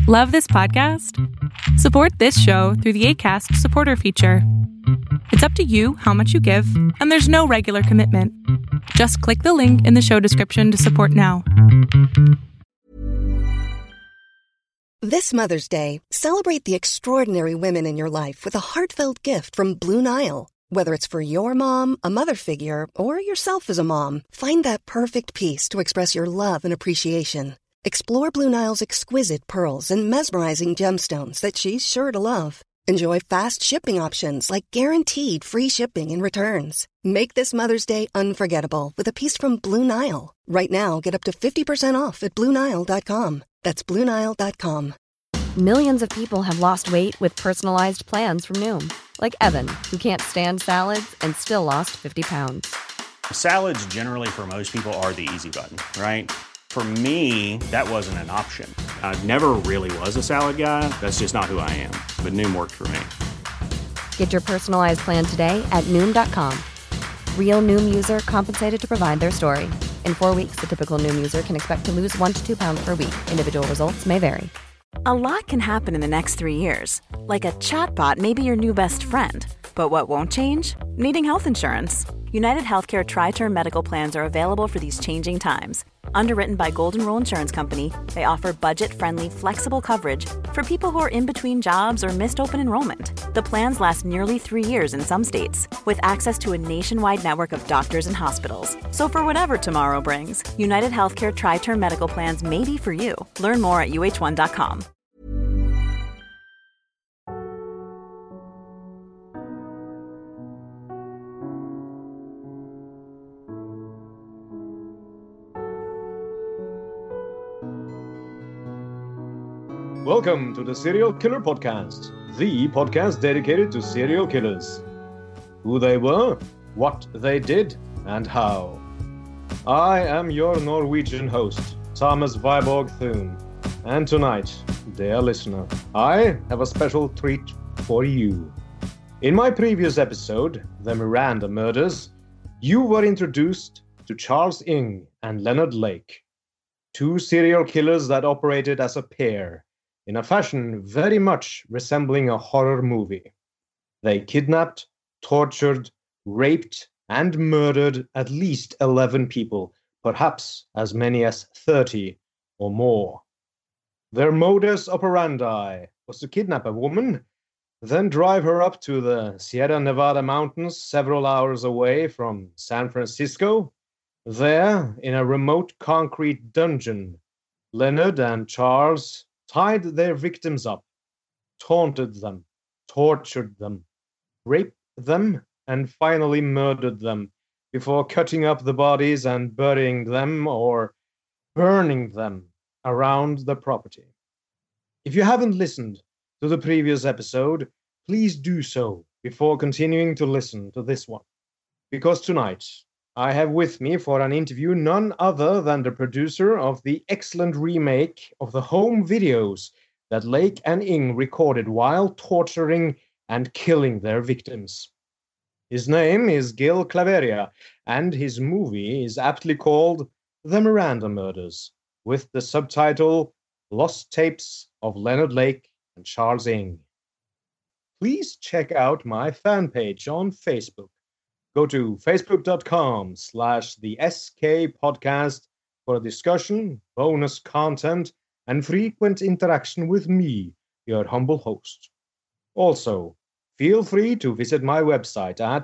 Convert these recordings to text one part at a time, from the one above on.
Love this podcast? Support this show through the Acast supporter feature. It's up to you how much you give, and there's no regular commitment. Just click the link in the show description to support now. This Mother's Day, celebrate the extraordinary women in your life with a heartfelt gift from Blue Nile. Whether it's for your mom, a mother figure, or yourself as a mom, find that perfect piece to express your love and appreciation. Explore Blue Nile's exquisite pearls and mesmerizing gemstones that she's sure to love. Enjoy fast shipping options like guaranteed free shipping and returns. Make this Mother's Day unforgettable with a piece from Blue Nile. Right now, get up to 50% off at BlueNile.com. That's BlueNile.com. Millions of people have lost weight with personalized plans from Noom. Like Evan, who can't stand salads and still lost 50 pounds. Salads generally for most people are the easy button, right? For me, that wasn't an option. I never really was a salad guy. That's just not who I am. But Noom worked for me. Get your personalized plan today at Noom.com. Real Noom user compensated to provide their story. In 4 weeks, the typical Noom user can expect to lose 1 to 2 pounds per week. Individual results may vary. A lot can happen in the next 3 years. Like a chatbot may be your new best friend. But what won't change? Needing health insurance. United Healthcare Tri-Term Medical Plans are available for these changing times. Underwritten by Golden Rule Insurance Company, they offer budget-friendly, flexible coverage for people who are in between jobs or missed open enrollment. The plans last nearly 3 years in some states, with access to a nationwide network of doctors and hospitals. So for whatever tomorrow brings, United Healthcare Tri-Term Medical Plans may be for you. Learn more at uh1.com. Welcome to the Serial Killer Podcast, the podcast dedicated to serial killers. Who they were, what they did, and how. I am your Norwegian host, Thomas Viborg Thune, and tonight, dear listener, I have a special treat for you. In my previous episode, The Miranda Murders, you were introduced to Charles Ng and Leonard Lake, two serial killers that operated as a pair, in a fashion very much resembling a horror movie. They kidnapped, tortured, raped, and murdered at least 11 people, perhaps as many as 30 or more. Their modus operandi was to kidnap a woman, then drive her up to the Sierra Nevada mountains several hours away from San Francisco. There, in a remote concrete dungeon, Leonard and Charles tied their victims up, taunted them, tortured them, raped them, and finally murdered them before cutting up the bodies and burying them or burning them around the property. If you haven't listened to the previous episode, please do so before continuing to listen to this one. Because tonight, I have with me for an interview none other than the producer of the excellent remake of the home videos that Lake and Ng recorded while torturing and killing their victims. His name is Gil Claveria, and his movie is aptly called The Miranda Murders, with the subtitle Lost Tapes of Leonard Lake and Charles Ng. Please check out my fan page on Facebook. Go to facebook.com/the SK Podcast for a discussion, bonus content, and frequent interaction with me, your humble host. Also, feel free to visit my website at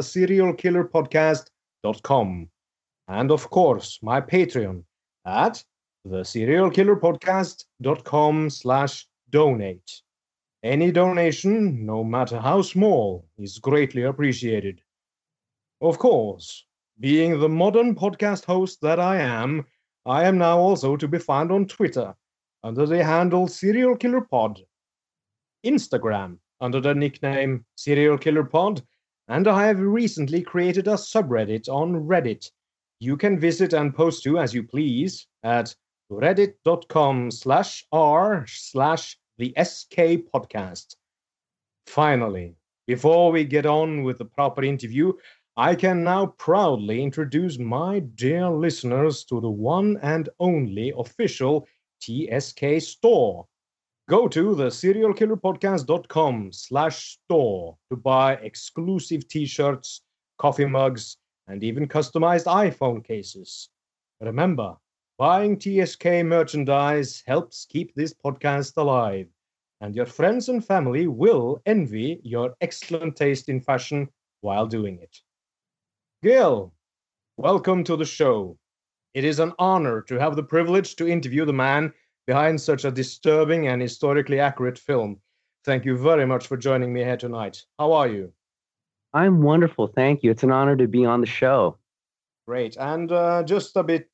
theserialkillerpodcast.com. And of course, my Patreon at theserialkillerpodcast.com/donate. Any donation, no matter how small, is greatly appreciated. Of course, being the modern podcast host that I am now also to be found on Twitter under the handle Serial Killer Pod, Instagram under the nickname Serial Killer Pod, and I have recently created a subreddit on Reddit. You can visit and post to as you please at reddit.com/r/the SK Podcast. Finally, before we get on with the proper interview, I can now proudly introduce my dear listeners to the one and only official TSK store. Go to the serialkillerpodcast.com/store to buy exclusive t-shirts, coffee mugs, and even customized iPhone cases. Remember, buying TSK merchandise helps keep this podcast alive, and your friends and family will envy your excellent taste in fashion while doing it. Gil, welcome to the show. It is an honor to have the privilege to interview the man behind such a disturbing and historically accurate film. Thank you very much for joining me here tonight. How are you? I'm wonderful, thank you. It's an honor to be on the show. Great. And just a bit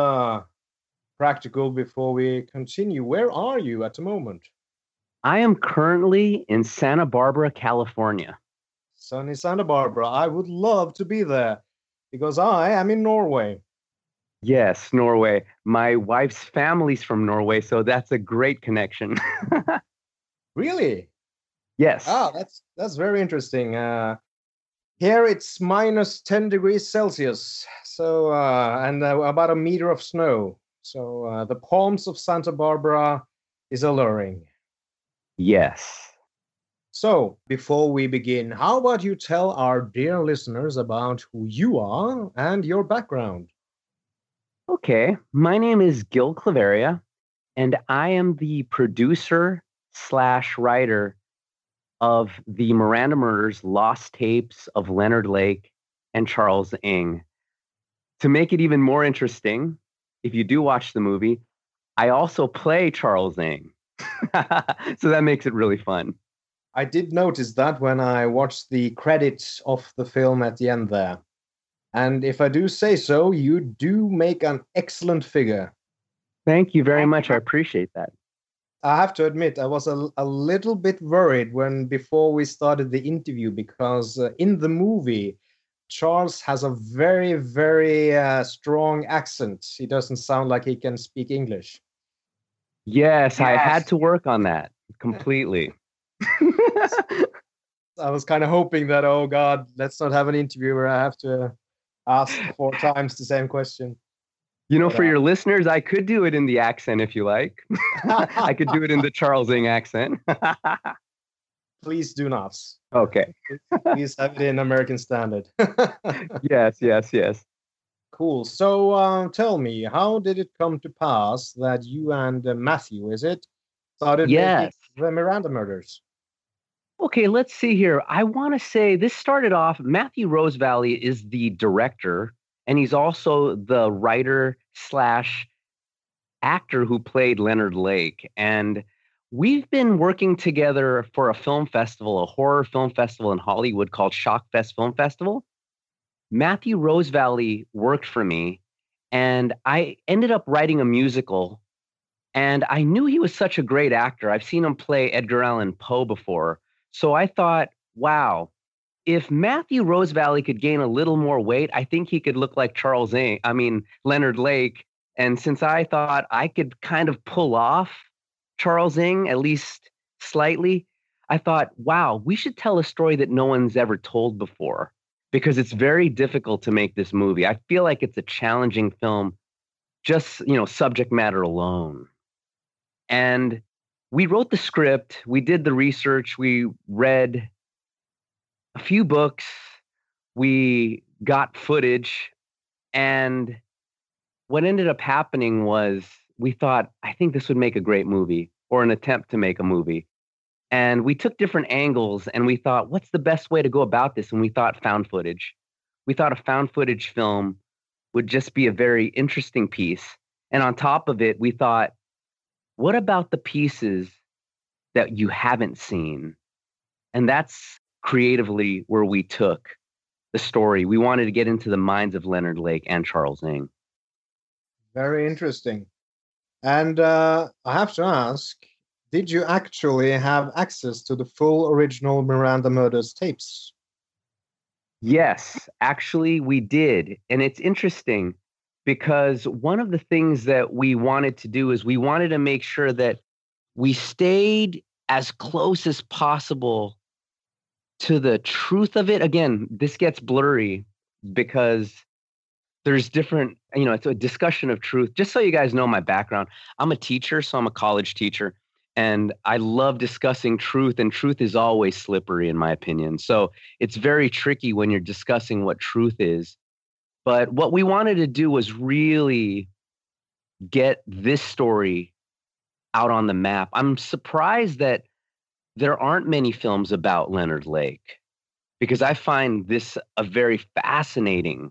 practical before we continue. Where are you at the moment? I am currently in Santa Barbara, California. Sunny Santa Barbara. I would love to be there because I am in Norway. Yes, Norway. My wife's family's from Norway, so that's a great connection. Really? Yes. Ah, that's very interesting. Here it's minus 10 degrees Celsius, so and about a meter of snow. So the palms of Santa Barbara is alluring. Yes. So before we begin, how about you tell our dear listeners about who you are and your background? Okay. My name is Gil Claveria, and I am the producer/writer of the Miranda Murders Lost Tapes of Leonard Lake and Charles Ng. To make it even more interesting, if you do watch the movie, I also play Charles Ng. So that makes it really fun. I did notice that when I watched the credits of the film at the end there. And if I do say so, you do make an excellent figure. Thank you very much. I appreciate that. I have to admit, I was a little bit worried before we started the interview because in the movie, Charles has a very, very strong accent. He doesn't sound like he can speak English. Yes, I had to work on that completely. I was kind of hoping that, oh God, let's not have an interview where I have to ask 4 times the same question. You know, for your listeners, I could do it in the accent if you like. I could do it in the Charles Ng accent. Please do not. Okay. Please have it in American Standard. Yes. Cool. So tell me, how did it come to pass that you and Matthew, is it, started making the Miranda Murders? Okay, let's see here. I want to say this started off, Matthew Rosevalley is the director, and he's also the writer/actor who played Leonard Lake. And we've been working together for a film festival, a horror film festival in Hollywood called Shockfest Film Festival. Matthew Rosevalley worked for me, and I ended up writing a musical. And I knew he was such a great actor. I've seen him play Edgar Allan Poe before. So I thought, wow, if Matthew Rosevalley could gain a little more weight, I think he could look like Leonard Lake. And since I thought I could kind of pull off Charles Ng, at least slightly, I thought, wow, we should tell a story that no one's ever told before, because it's very difficult to make this movie. I feel like it's a challenging film, just, subject matter alone. And we wrote the script, we did the research, we read a few books, we got footage, and what ended up happening was we thought, I think this would make a great movie, or an attempt to make a movie. And we took different angles, and we thought, what's the best way to go about this? And we thought found footage. We thought a found footage film would just be a very interesting piece. And on top of it, we thought, what about the pieces that you haven't seen? And that's creatively where we took the story. We wanted to get into the minds of Leonard Lake and Charles Ng. Very interesting. And I have to ask, did you actually have access to the full original Miranda Murders tapes? Yes, actually we did. And it's interesting because one of the things that we wanted to do is we wanted to make sure that we stayed as close as possible to the truth of it. Again, this gets blurry because there's different, it's a discussion of truth. Just so you guys know my background, I'm a teacher, so I'm a college teacher. And I love discussing truth, and truth is always slippery, in my opinion. So it's very tricky when you're discussing what truth is. But what we wanted to do was really get this story out on the map. I'm surprised that there aren't many films about Leonard Lake, because I find this a very fascinating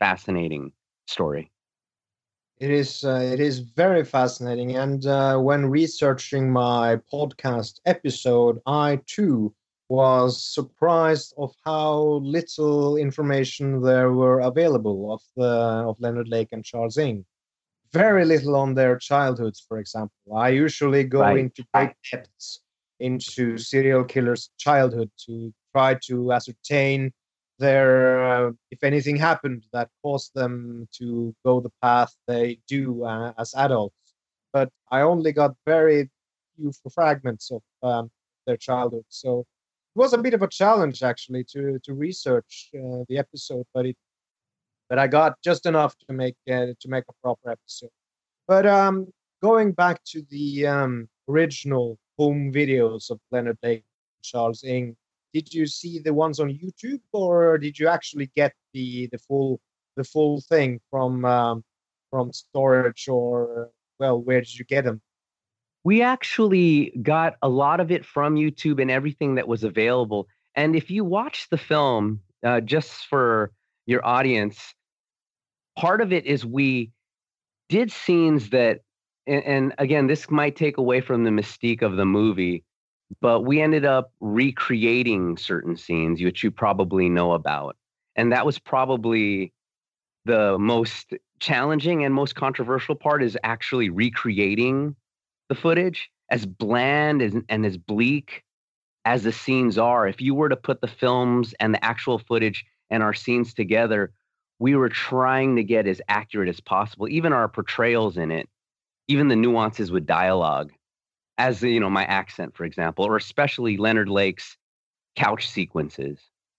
story. It is very fascinating. And when researching my podcast episode, I too was surprised of how little information there were available of Leonard Lake and Charles Ng. Very little on their childhoods, for example. I usually go into great depths into serial killers' childhood to try to ascertain their if anything happened that caused them to go the path they do as adults. But I only got very few fragments of their childhood, so it was a bit of a challenge actually to research the episode, but I got just enough to make a proper episode. But going back to the original home videos of Leonard Lake and Charles Ng, did you see the ones on YouTube, or did you actually get the full thing from storage, or well, where did you get them? We actually got a lot of it from YouTube and everything that was available. And if you watch the film, just for your audience, part of it is we did scenes that, and again, this might take away from the mystique of the movie, but we ended up recreating certain scenes, which you probably know about. And that was probably the most challenging and most controversial part, is actually recreating the footage. As bland and as bleak as the scenes are, if you were to put the films and the actual footage and our scenes together, we were trying to get as accurate as possible. Even our portrayals in it, even the nuances with dialogue, as my accent, for example, or especially Leonard Lake's couch sequences.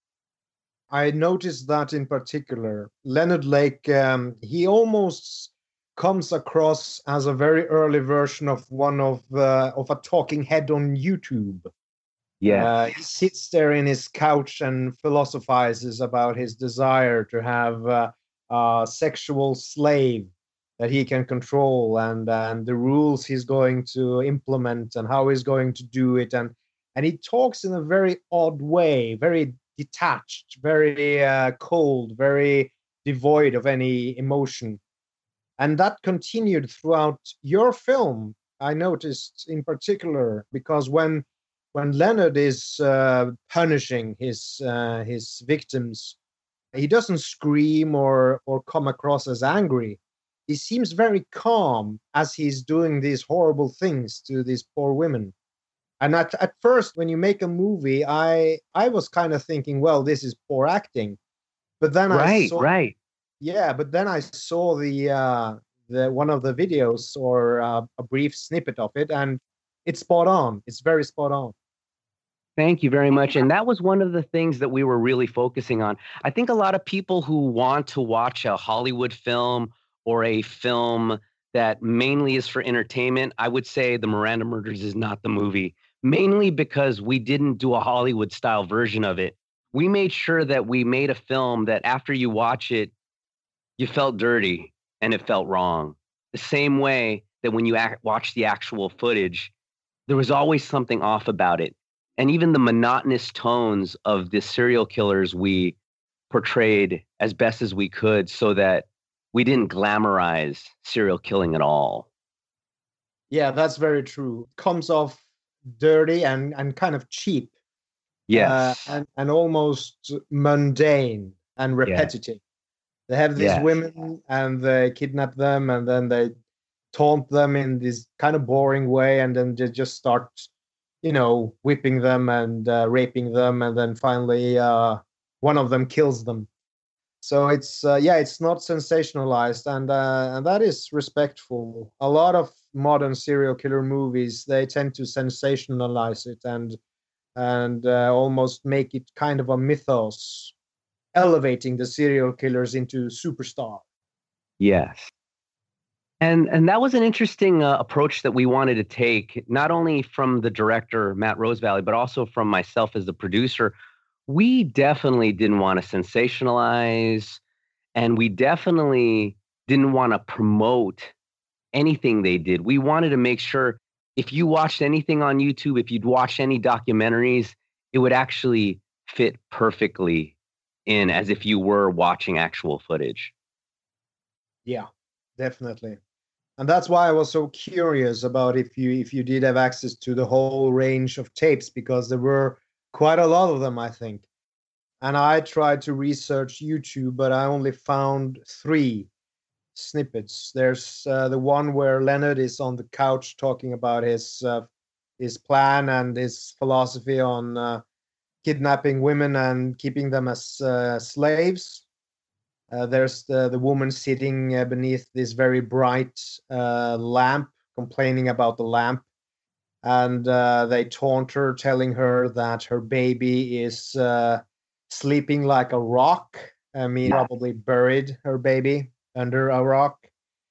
I noticed that in particular, Leonard Lake, he almost comes across as a very early version of one of a talking head on YouTube. Yeah, he sits there in his couch and philosophizes about his desire to have a sexual slave that he can control, and the rules he's going to implement and how he's going to do it, and he talks in a very odd way, very detached, very cold, very devoid of any emotion. And that continued throughout your film, I noticed in particular, because when Leonard is punishing his victims, he doesn't scream or come across as angry. He seems very calm as he's doing these horrible things to these poor women. And at first, when you make a movie, I was kind of thinking, well, this is poor acting. But then but then I saw the one of the videos, or a brief snippet of it, and it's spot on. It's very spot on. Thank you very much. And that was one of the things that we were really focusing on. I think a lot of people who want to watch a Hollywood film or a film that mainly is for entertainment, I would say The Miranda Murders is not the movie, mainly because we didn't do a Hollywood style version of it. We made sure that we made a film that after you watch it, you felt dirty and it felt wrong. The same way that when you watch the actual footage, there was always something off about it. And even the monotonous tones of the serial killers we portrayed as best as we could, so that we didn't glamorize serial killing at all. Yeah, that's very true. It comes off dirty and kind of cheap. Yes. And almost mundane and repetitive. Yeah. They have these women and they kidnap them, and then they taunt them in this kind of boring way, and then they just start, whipping them and raping them, and then finally one of them kills them. So it's not sensationalized, and that is respectful. A lot of modern serial killer movies, they tend to sensationalize it and almost make it kind of a mythos, elevating the serial killers into superstar. Yes. And that was an interesting approach that we wanted to take, not only from the director, Matt Rosevalley, but also from myself as the producer. We definitely didn't want to sensationalize, and we definitely didn't want to promote anything they did. We wanted to make sure if you watched anything on YouTube, if you'd watched any documentaries, it would actually fit perfectly in as if you were watching actual footage. Yeah, definitely. And that's why I was so curious about if you did have access to the whole range of tapes, because there were quite a lot of them, I think. And I tried to research YouTube, but I only found 3 snippets. There's the one where Leonard is on the couch talking about his plan and his philosophy on kidnapping women and keeping them as slaves. There's the woman sitting beneath this very bright lamp, complaining about the lamp. And they taunt her, telling her that her baby is sleeping like a rock. I mean, probably buried her baby under a rock.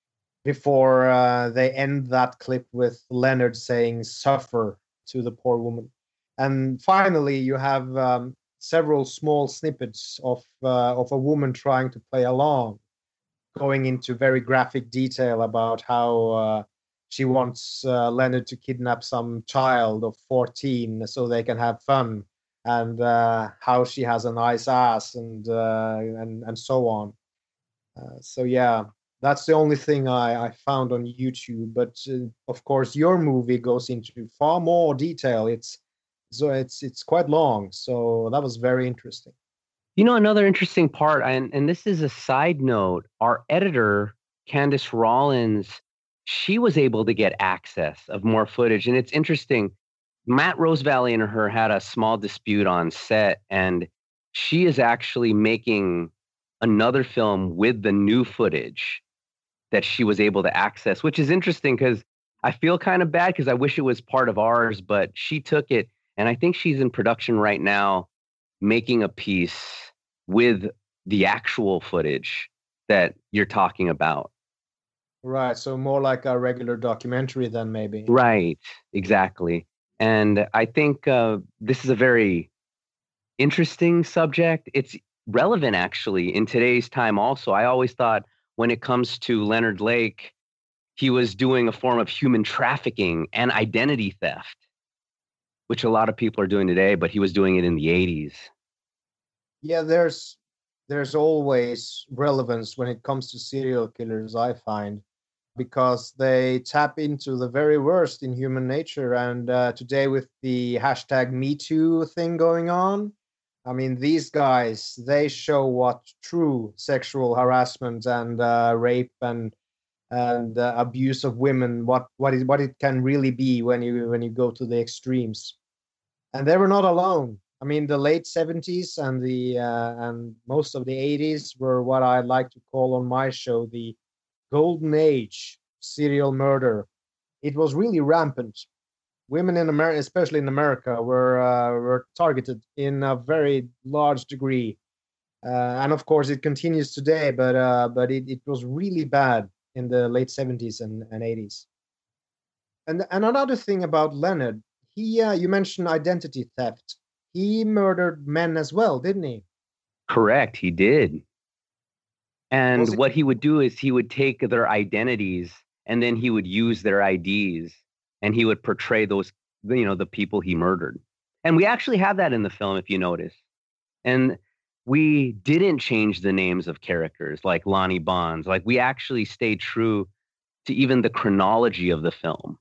Before they end that clip with Leonard saying, "Suffer," to the poor woman. And finally, you have several small snippets of a woman trying to play along, going into very graphic detail about how she wants Leonard to kidnap some child of 14 so they can have fun, and how she has a nice ass and so on. So yeah, that's the only thing I found on YouTube. But of course, your movie goes into far more detail. It's quite long, so that was very interesting. You know, another interesting part, and this is a side note, our editor, Candice Rollins, she was able to get access of more footage. And it's interesting, Matt Rosevalley and her had a small dispute on set, and she is actually making another film with the new footage that she was able to access, which is interesting because I feel kind of bad because I wish it was part of ours, but she took it. And I think she's in production right now, making a piece with the actual footage that you're talking about. Right. So more like a regular documentary then, maybe. Right. Exactly. And I think this is a very interesting subject. It's relevant, actually, in today's time also. I always thought when it comes to Leonard Lake, he was doing a form of human trafficking and identity theft, which a lot of people are doing today, but he was doing it in the 80s. Yeah, there's always relevance when it comes to serial killers, I find, because they tap into the very worst in human nature. And today with the hashtag #MeToo thing going on, I mean, these guys, they show what true sexual harassment and rape and abuse of women, what it can really be when you go to the extremes. And they were not alone. I mean, the late 70s and and most of the 80s were what I like to call on my show the golden age serial murder. It was really rampant. Women in America, especially in America, were targeted in a very large degree, and of course it continues today. But it was really bad in the late 70s and 80s. And another thing about Leonard, you mentioned identity theft. He murdered men as well, didn't he? Correct, he did. And what he would do is he would take their identities and then he would use their IDs and he would portray those, the people he murdered. And we actually have that in the film, if you notice. And we didn't change the names of characters like Lonnie Bonds. Like, we actually stayed true to even the chronology of the film.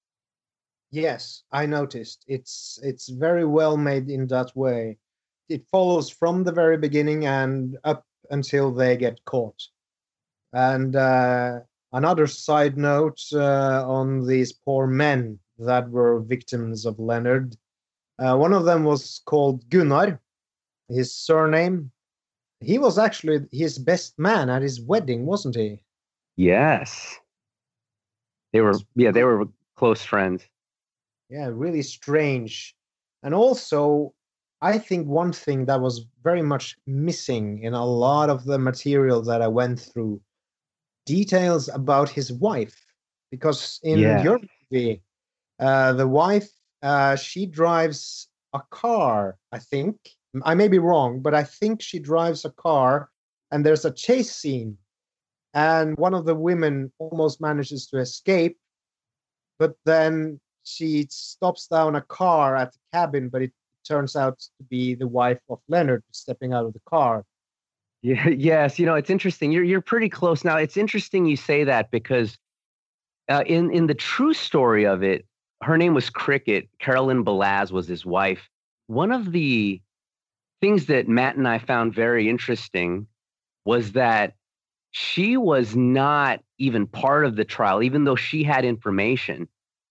Yes, I noticed. It's very well made in that way. It follows from the very beginning and up until they get caught. And another side note on these poor men that were victims of Leonard. One of them was called Gunnar, his surname. He was actually his best man at his wedding, wasn't he? Yes. They were close friends. Yeah, really strange. And also, I think one thing that was very much missing in a lot of the material that I went through details about his wife, because in Yeah. your movie, the wife, she drives a car, I think. I may be wrong, but I think she drives a car, and there's a chase scene, and one of the women almost manages to escape, but then she stops down a car at the cabin, but it turns out to be the wife of Leonard stepping out of the car. Yeah, yes, it's interesting. You're pretty close now. It's interesting you say that because in the true story of it, her name was Cricket. Carolyn Balaz was his wife. One of the things that Matt and I found very interesting was that she was not even part of the trial, even though she had information.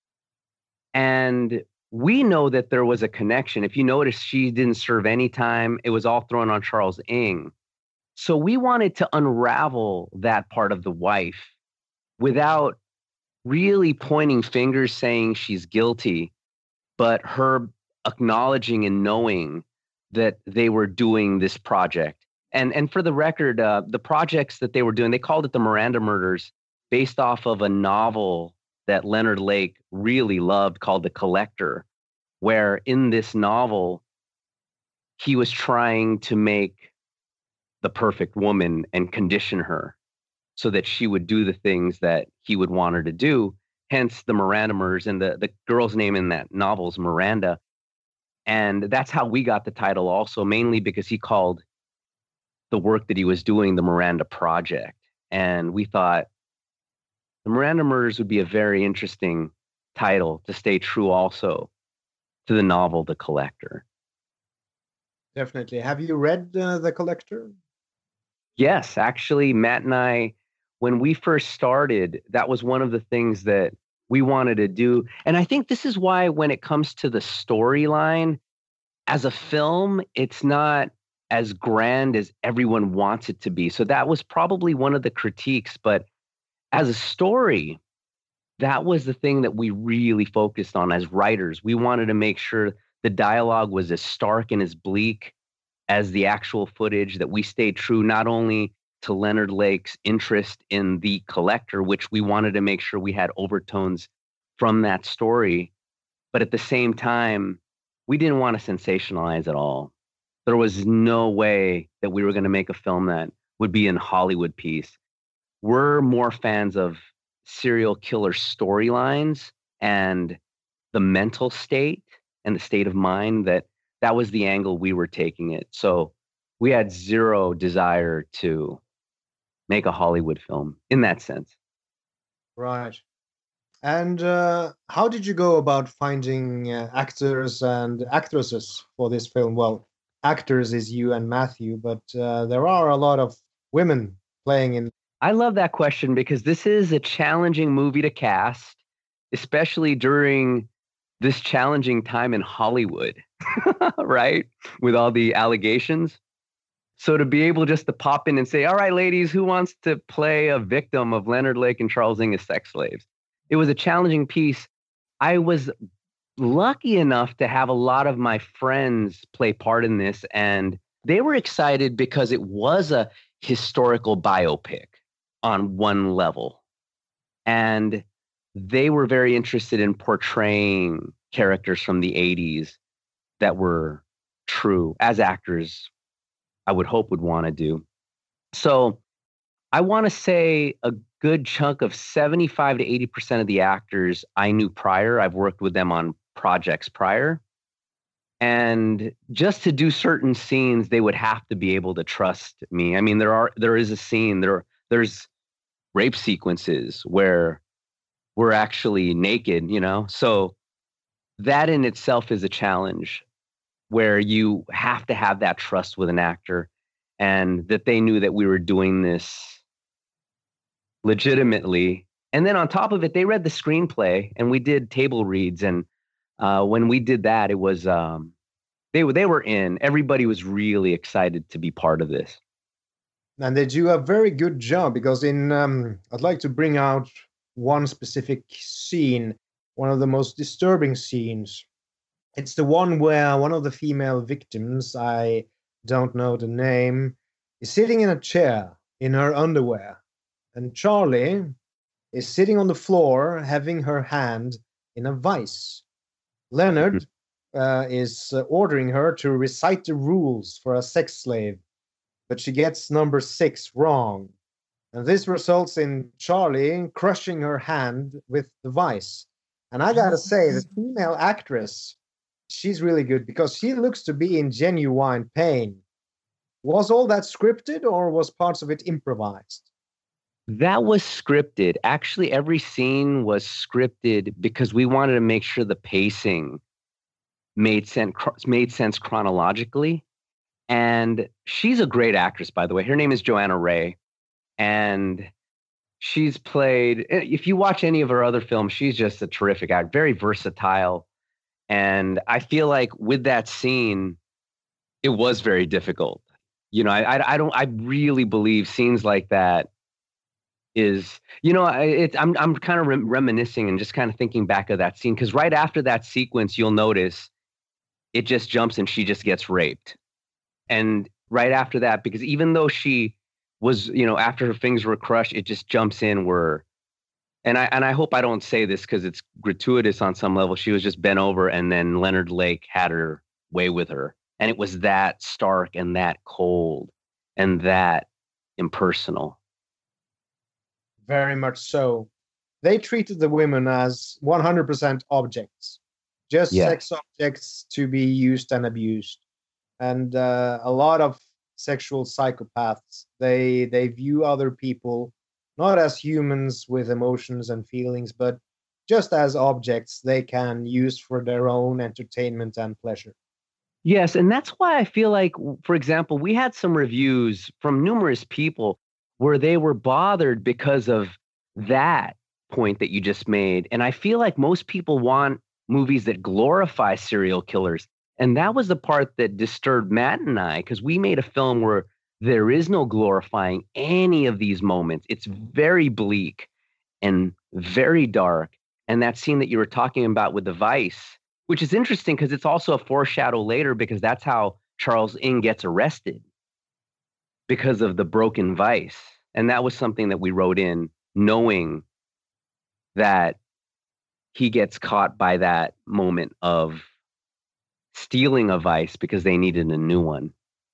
And we know that there was a connection. If you notice, she didn't serve any time. It was all thrown on Charles Ng. So we wanted to unravel that part of the wife without really pointing fingers saying she's guilty, but her acknowledging and knowing that they were doing this project. And for the record, the projects that they were doing, they called it the Miranda Murders, based off of a novel that Leonard Lake really loved called The Collector, where in this novel, he was trying to make the perfect woman and condition her so that she would do the things that he would want her to do. Hence the Miranda Murders, and the girl's name in that novel is Miranda. And that's how we got the title also, mainly because he called the work that he was doing the Miranda Project. And we thought the Miranda Murders would be a very interesting title to stay true also to the novel The Collector. Definitely. Have you read The Collector? Yes, actually, Matt and I, when we first started, that was one of the things that we wanted to do. And I think this is why when it comes to the storyline, as a film, it's not as grand as everyone wants it to be. So that was probably one of the critiques. But as a story, that was the thing that we really focused on as writers. We wanted to make sure the dialogue was as stark and as bleak as the actual footage, that we stayed true not only to Leonard Lake's interest in The Collector, which we wanted to make sure we had overtones from that story, but at the same time, we didn't want to sensationalize at all. There was no way that we were going to make a film that would be in Hollywood piece. We're more fans of serial killer storylines and the mental state and the state of mind that was the angle we were taking it. So we had zero desire to make a Hollywood film in that sense. Right. And how did you go about finding actors and actresses for this film? Well, actors is you and Matthew, but there are a lot of women playing in. I love that question because this is a challenging movie to cast, especially during this challenging time in Hollywood, right? With all the allegations. So to be able just to pop in and say, all right, ladies, who wants to play a victim of Leonard Lake and Charles Ng as sex slaves? It was a challenging piece. I was lucky enough to have a lot of my friends play part in this, and they were excited because it was a historical biopic on one level. And they were very interested in portraying characters from the 80s that were true, as actors, I would hope, would want to do. So I want to say a good chunk of 75 to 80% of the actors I knew prior. I've worked with them on projects prior. And just to do certain scenes, they would have to be able to trust me. I mean, there is a scene, there's rape sequences where we're actually naked, So that in itself is a challenge where you have to have that trust with an actor and that they knew that we were doing this legitimately. And then on top of it, they read the screenplay and we did table reads. And when we did that, it was, they were in. Everybody was really excited to be part of this. And they do a very good job because I'd like to bring out one specific scene, one of the most disturbing scenes. It's the one where one of the female victims, I don't know the name, is sitting in a chair in her underwear. And Charlie is sitting on the floor having her hand in a vice. Leonard is ordering her to recite the rules for a sex slave, but she gets number 6 wrong. And this results in Charlie crushing her hand with the vice. And I gotta say, the female actress, she's really good because she looks to be in genuine pain. Was all that scripted or was parts of it improvised? That was scripted. Actually, every scene was scripted because we wanted to make sure the pacing made sense chronologically. And she's a great actress, by the way. Her name is Joanna Ray. And she's played, if you watch any of her other films, she's just a terrific actor, very versatile. And I feel like with that scene, it was very difficult. You know, I really believe scenes like that is, you know, I'm kind of reminiscing and just kind of thinking back of that scene, because right after that sequence, you'll notice it just jumps and she just gets raped. And right after that, because even though she was, you know, after her fingers were crushed, it just jumps in where, and I hope I don't say this because it's gratuitous on some level, she was just bent over and then Leonard Lake had her way with her. And it was that stark and that cold and that impersonal. Very much so. They treated the women as 100% objects, just sex objects to be used and abused. And a lot of sexual psychopaths, they view other people not as humans with emotions and feelings, but just as objects they can use for their own entertainment and pleasure. Yes, and that's why I feel like, for example, we had some reviews from numerous people where they were bothered because of that point that you just made. And I feel like most people want movies that glorify serial killers. And that was the part that disturbed Matt and I, because we made a film where there is no glorifying any of these moments. It's very bleak and very dark. And that scene that you were talking about with the vice, which is interesting because it's also a foreshadow later, because that's how Charles Ng gets arrested, because of the broken vice. And that was something that we wrote in, knowing that he gets caught by that moment of stealing a vice because they needed a new one.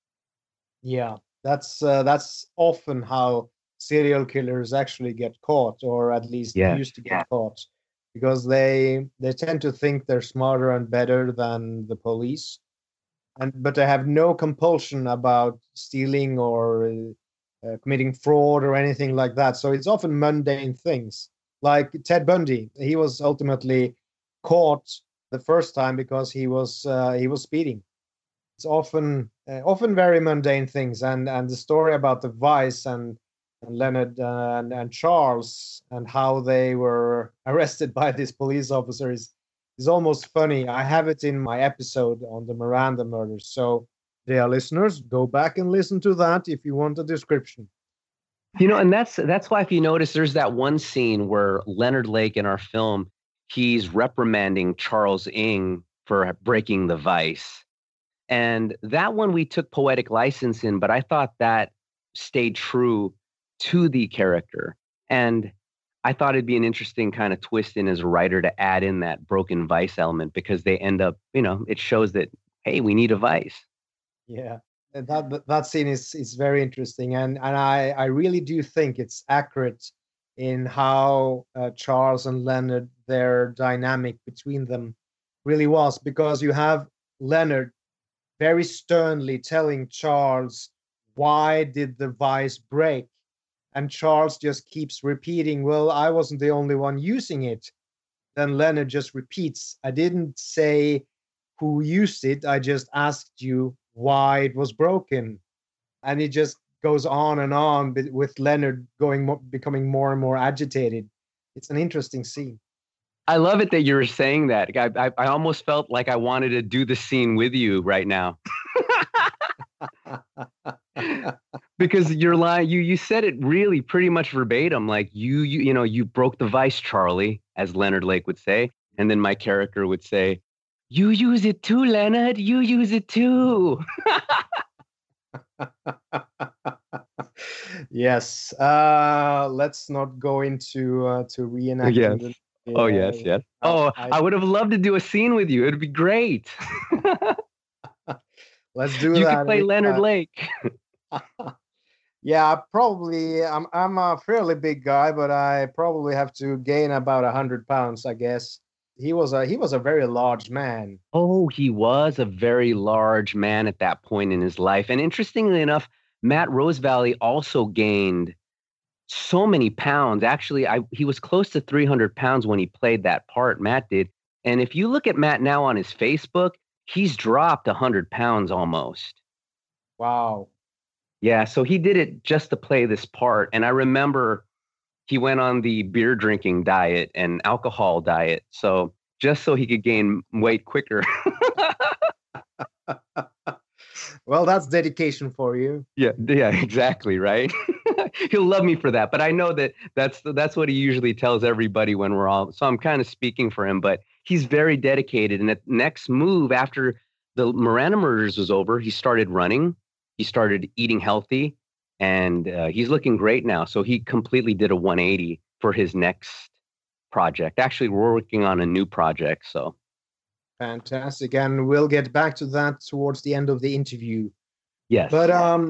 Yeah, that's often how serial killers actually get caught, or at least used to get caught, because they tend to think they're smarter and better than the police, but they have no compulsion about stealing or committing fraud or anything like that. So it's often mundane things. Like Ted Bundy, he was ultimately caught the first time because he was speeding. It's often very mundane things, and the story about the vice and Leonard and Charles and how they were arrested by this police officer is almost funny. I have it in my episode on the Miranda murders. So, dear listeners, go back and listen to that if you want a description. You know, and that's why, if you notice, there's that one scene where Leonard Lake in our film, he's reprimanding Charles Ng for breaking the vice. And that one we took poetic license in, but I thought that stayed true to the character. And I thought it'd be an interesting kind of twist in as a writer to add in that broken vice element, because they end up, you know, it shows that, hey, we need a vice. Yeah, that scene is very interesting. And I really do think it's accurate in how Charles and Leonard, their dynamic between them really was, because you have Leonard very sternly telling Charles, why did the vice break? And Charles just keeps repeating, well, I wasn't the only one using it. Then Leonard just repeats, I didn't say who used it. I just asked you why it was broken. And it just goes on with Leonard becoming more and more agitated. It's an interesting scene. I love it that you were saying that. I almost felt like I wanted to do the scene with you right now. Because your line, you said it really pretty much verbatim. Like you broke the vice, Charlie, as Leonard Lake would say. And then my character would say, you use it too, Leonard. You use it too. Yes. Let's not go into to Yes. reenacting the. Oh, yes, yes. Oh, I I would have loved to do a scene with you. It'd be great. let's do You could that. play Leonard Lake. Yeah, I'm a fairly big guy, but I probably have to gain about 100 pounds, I guess. He was a very large man. Oh, he was a very large man at that point in his life. And interestingly enough, Matt Rosevalley also gained so many pounds. Actually, he was close to 300 pounds when he played that part, Matt did. And if you look at Matt now on his Facebook, he's dropped 100 pounds almost. Wow. Yeah, so he did it just to play this part. And I remember he went on the beer drinking diet and alcohol diet. So just so he could gain weight quicker. Well, that's dedication for you. Yeah, exactly, right? He'll love me for that. But I know that that's what he usually tells everybody when we're all. So I'm kind of speaking for him, but he's very dedicated. And the next move after the Miranda murders was over, he started running. He started eating healthy, and he's looking great now. So he completely did a 180 for his next project. Actually, we're working on a new project. So Fantastic, and we'll get back to that towards the end of the interview. yes, But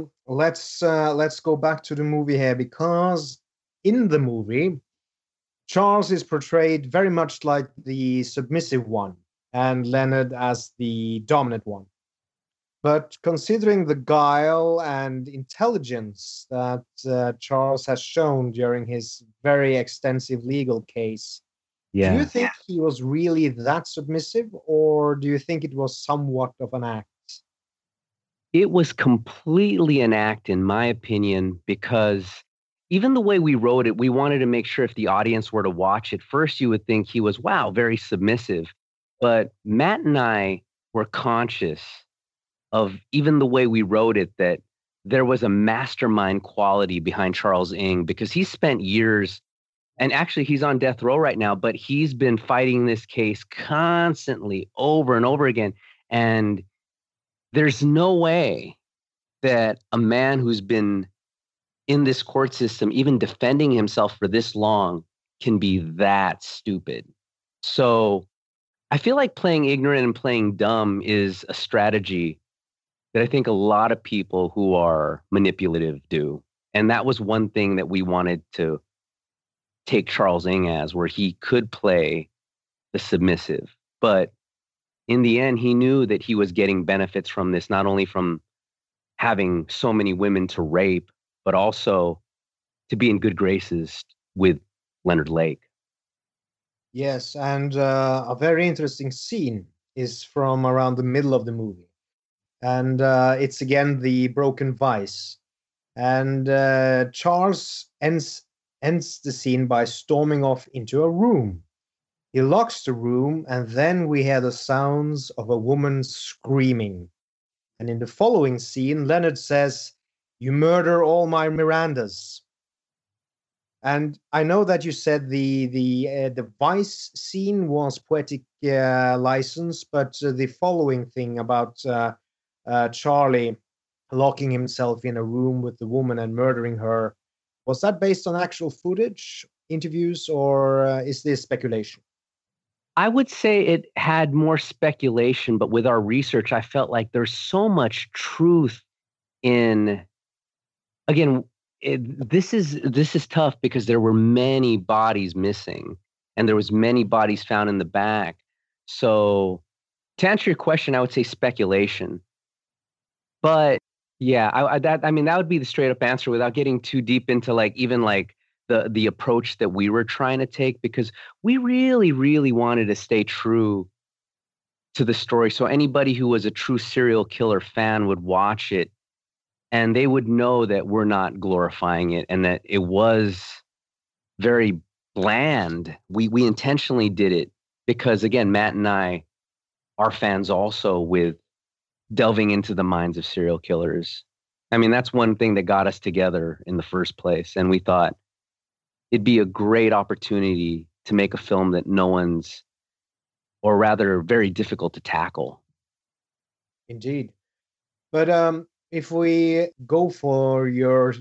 let's go back to the movie here, because in the movie, Charles is portrayed very much like the submissive one, and Leonard as the dominant one. But considering the guile and intelligence that Charles has shown during his very extensive legal case, do you yeah. think he was really that submissive, or do you think it was somewhat of an act? It was completely an act, in my opinion, because even the way we wrote it, we wanted to make sure if the audience were to watch it, first you would think he was, wow, very submissive. But Matt and I were conscious of even the way we wrote it, that there was a mastermind quality behind Charles Ng, because he spent years, and actually he's on death row right now, but he's been fighting this case constantly over and over again. And there's no way that a man who's been in this court system, even defending himself for this long, can be that stupid. So I feel like playing ignorant and playing dumb is a strategy that I think a lot of people who are manipulative do. And that was one thing that we wanted to take Charles Ng as, where he could play the submissive. But in the end, he knew that he was getting benefits from this, not only from having so many women to rape, but also to be in good graces with Leonard Lake. Yes, and a very interesting scene is from around the middle of the movie. And it's again the broken vise. And Charles ends the scene by storming off into a room. He locks the room, and then we hear the sounds of a woman screaming. And in the following scene, Leonard says, "You murder all my Mirandas." And I know that you said the vice scene was poetic license, but the following thing about Charlie locking himself in a room with the woman and murdering her, was that based on actual footage, interviews, or is this speculation? I would say it had more speculation, but with our research, I felt like there's so much truth in, again, this is tough because there were many bodies missing and there was many bodies found in the back. So to answer your question, I would say speculation. But yeah, that would be the straight up answer without getting too deep into the approach that we were trying to take, because we really, really wanted to stay true to the story. So anybody who was a true serial killer fan would watch it and they would know that we're not glorifying it and that it was very bland. We intentionally did it because, again, Matt and I are fans also with delving into the minds of serial killers. I mean, that's one thing that got us together in the first place. And we thought it'd be a great opportunity to make a film that no one's, or rather very difficult to tackle. Indeed. But if we go for your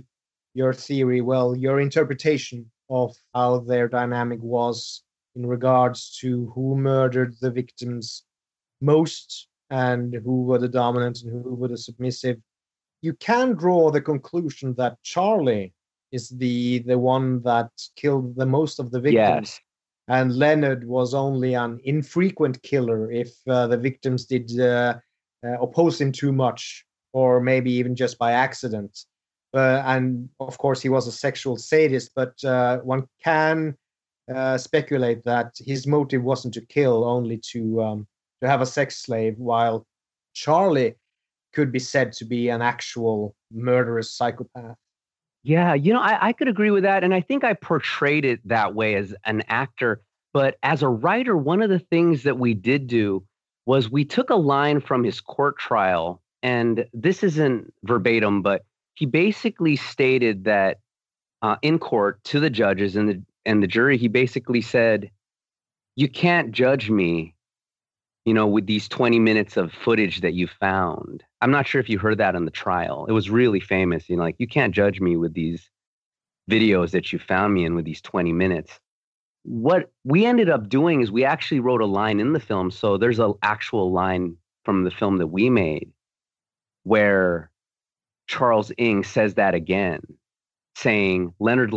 your theory, well, your interpretation of how their dynamic was in regards to who murdered the victims most and who were the dominant and who were the submissive, you can draw the conclusion that Charlie is the one that killed the most of the victims. Yes. And Leonard was only an infrequent killer if the victims did oppose him too much, or maybe even just by accident. And of course, he was a sexual sadist, but one can speculate that his motive wasn't to kill, only to have a sex slave, while Charlie could be said to be an actual murderous psychopath. Yeah, I could agree with that. And I think I portrayed it that way as an actor. But as a writer, one of the things that we did do was we took a line from his court trial. And this isn't verbatim, but he basically stated that in court to the judges and the jury, he basically said, "You can't judge me, with these 20 minutes of footage that you found." I'm not sure if you heard that on the trial. It was really famous. Like, you can't judge me with these videos that you found me in with these 20 minutes. What we ended up doing is we actually wrote a line in the film. So there's an actual line from the film that we made where Charles Ng says that again, saying, Leonard,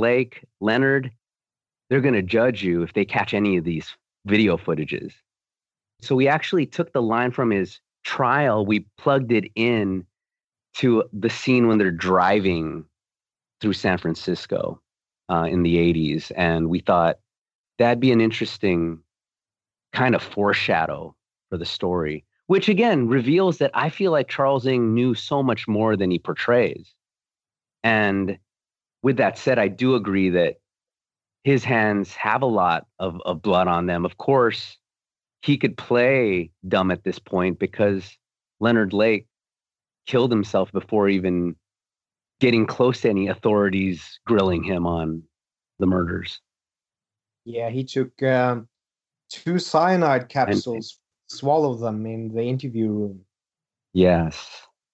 they're going to judge you if they catch any of these video footages. So we actually took the line from his trial, we plugged it in to the scene when they're driving through San Francisco in the 80s. And we thought that'd be an interesting kind of foreshadow for the story, which again reveals that I feel like Charles Ng knew so much more than he portrays. And with that said, I do agree that his hands have a lot of blood on them. Of course, he could play dumb at this point because Leonard Lake killed himself before even getting close to any authorities grilling him on the murders. Yeah, he took 2 cyanide capsules, swallowed them in the interview room. Yes.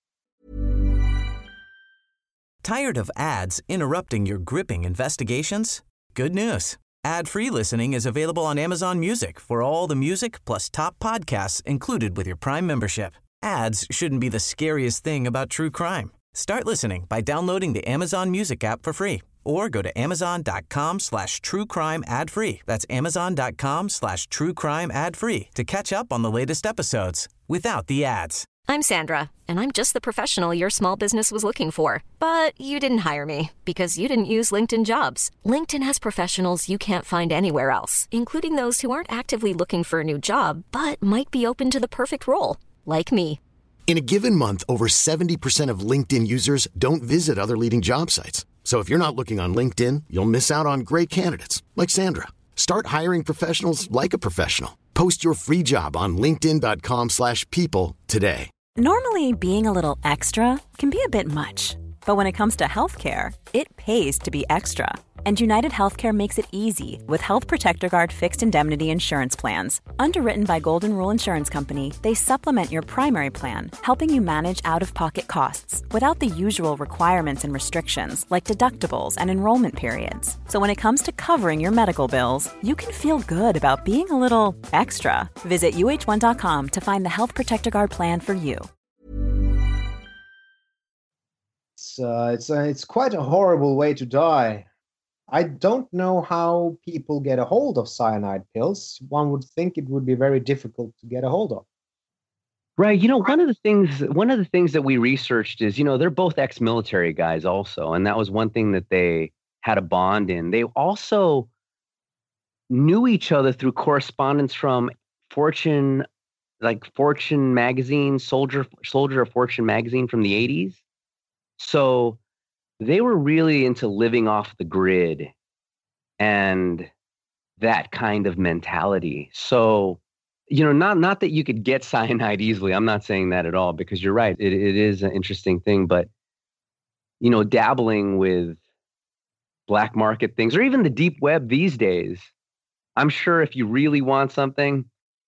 Tired of ads interrupting your gripping investigations? Good news. Ad-free listening is available on Amazon Music for all the music plus top podcasts included with your Prime membership. Ads shouldn't be the scariest thing about true crime. Start listening by downloading the Amazon Music app for free or go to amazon.com/truecrime ad-free. That's amazon.com/truecrime ad-free to catch up on the latest episodes without the ads. I'm Sandra, and I'm just the professional your small business was looking for. But you didn't hire me because you didn't use LinkedIn Jobs. LinkedIn has professionals you can't find anywhere else, including those who aren't actively looking for a new job, but might be open to the perfect role, like me. In a given month, over 70% of LinkedIn users don't visit other leading job sites. So if you're not looking on LinkedIn, you'll miss out on great candidates like Sandra. Start hiring professionals like a professional. Post your free job on linkedin.com/people today. Normally, being a little extra can be a bit much. But when it comes to healthcare, it pays to be extra. And United Healthcare makes it easy with Health Protector Guard fixed indemnity insurance plans. Underwritten by Golden Rule Insurance Company, they supplement your primary plan, helping you manage out-of-pocket costs without the usual requirements and restrictions like deductibles and enrollment periods. So when it comes to covering your medical bills, you can feel good about being a little extra. Visit uh1.com to find the Health Protector Guard plan for you. It's quite a horrible way to die. I don't know how people get a hold of cyanide pills. One would think it would be very difficult to get a hold of. Right. One of the things that we researched is, they're both ex-military guys also. And that was one thing that they had a bond in. They also knew each other through correspondence from Fortune magazine, Soldier of Fortune magazine from the 80s. So they were really into living off the grid and that kind of mentality. So, not that you could get cyanide easily. I'm not saying that at all, because you're right. It is an interesting thing, but, dabbling with black market things or even the deep web these days, I'm sure if you really want something,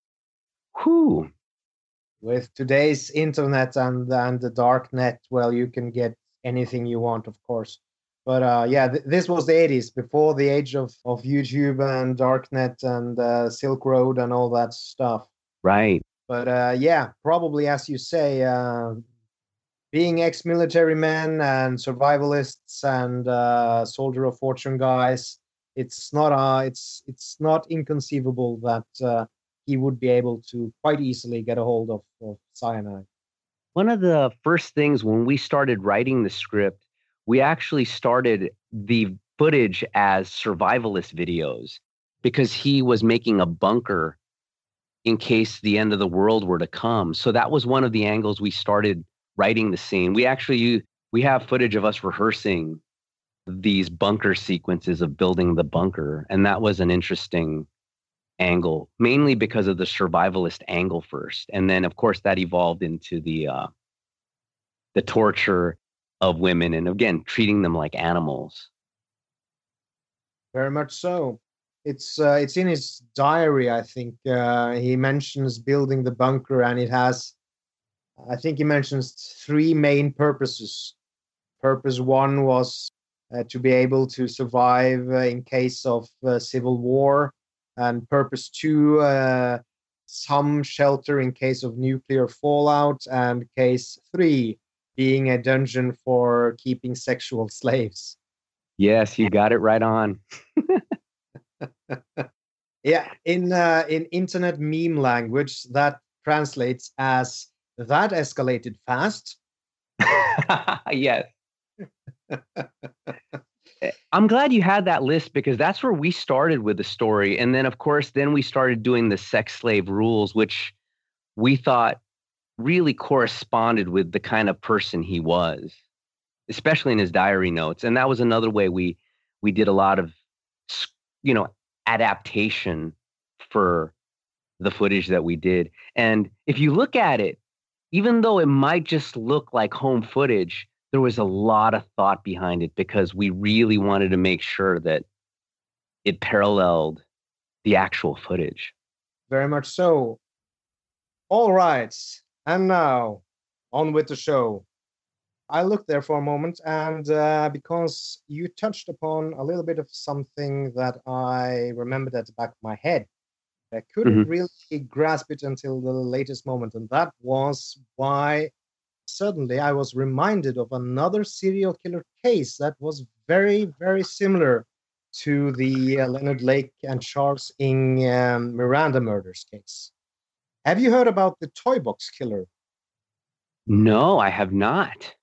with today's internet and the dark net, well, you can get anything you want, of course. But yeah, this was the 80s, before the age of YouTube and Darknet and Silk Road and all that stuff. Right. But yeah, probably, as you say, being ex-military men and survivalists and soldier of fortune guys, it's not inconceivable that he would be able to quite easily get a hold of cyanide. One of the first things when we started writing the script, we actually started the footage as survivalist videos because he was making a bunker in case the end of the world were to come. So that was one of the angles we started writing the scene. We have footage of us rehearsing these bunker sequences of building the bunker. And that was an interesting angle, mainly because of the survivalist angle first. And then, of course, that evolved into the torture of women and, again, treating them like animals. Very much so. It's in his diary, I think. He mentions building the bunker, and I think he mentions 3 main purposes. Purpose 1 was to be able to survive in case of civil war, and purpose 2, some shelter in case of nuclear fallout, and case 3 being a dungeon for keeping sexual slaves. Yes, you got it right on. Yeah, in internet meme language, that translates as "that escalated fast." Yes. I'm glad you had that list because that's where we started with the story. And then, of course, then we started doing the sex slave rules, which we thought really corresponded with the kind of person he was, especially in his diary notes. And that was another way we did a lot of, adaptation for the footage that we did. And if you look at it, even though it might just look like home footage, there was a lot of thought behind it because we really wanted to make sure that it paralleled the actual footage. Very much so. All right. And now, on with the show. I looked there for a moment, and because you touched upon a little bit of something that I remembered at the back of my head, I couldn't really grasp it until the latest moment, and that was why suddenly I was reminded of another serial killer case that was very, very similar to the Leonard Lake and Charles Ng Miranda murders case. Have you heard about the Toy Box Killer? No, I have not.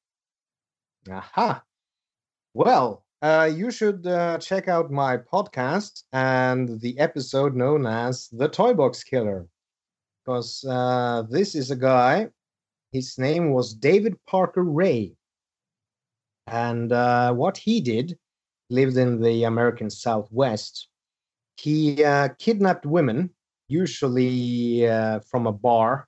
Aha. Well, you should check out my podcast and the episode known as The Toy Box Killer, because this is a guy, his name was David Parker Ray, and what he did, lived in the American Southwest. He kidnapped women, usually from a bar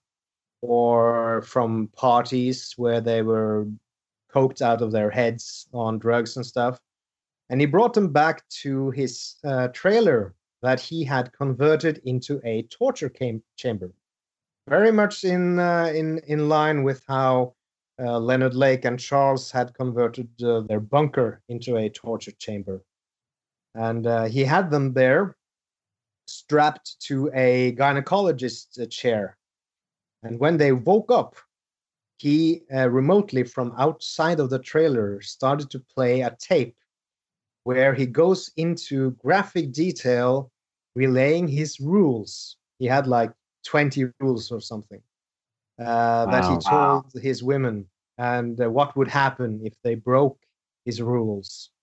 or from parties where they were coked out of their heads on drugs and stuff. And he brought them back to his trailer that he had converted into a torture chamber. Very much in line with how Leonard Lake and Charles had converted their bunker into a torture chamber. And he had them there strapped to a gynecologist's chair. And when they woke up, he remotely from outside of the trailer started to play a tape where he goes into graphic detail relaying his rules. He had like 20 rules or something that he told his women, and what would happen if they broke his rules.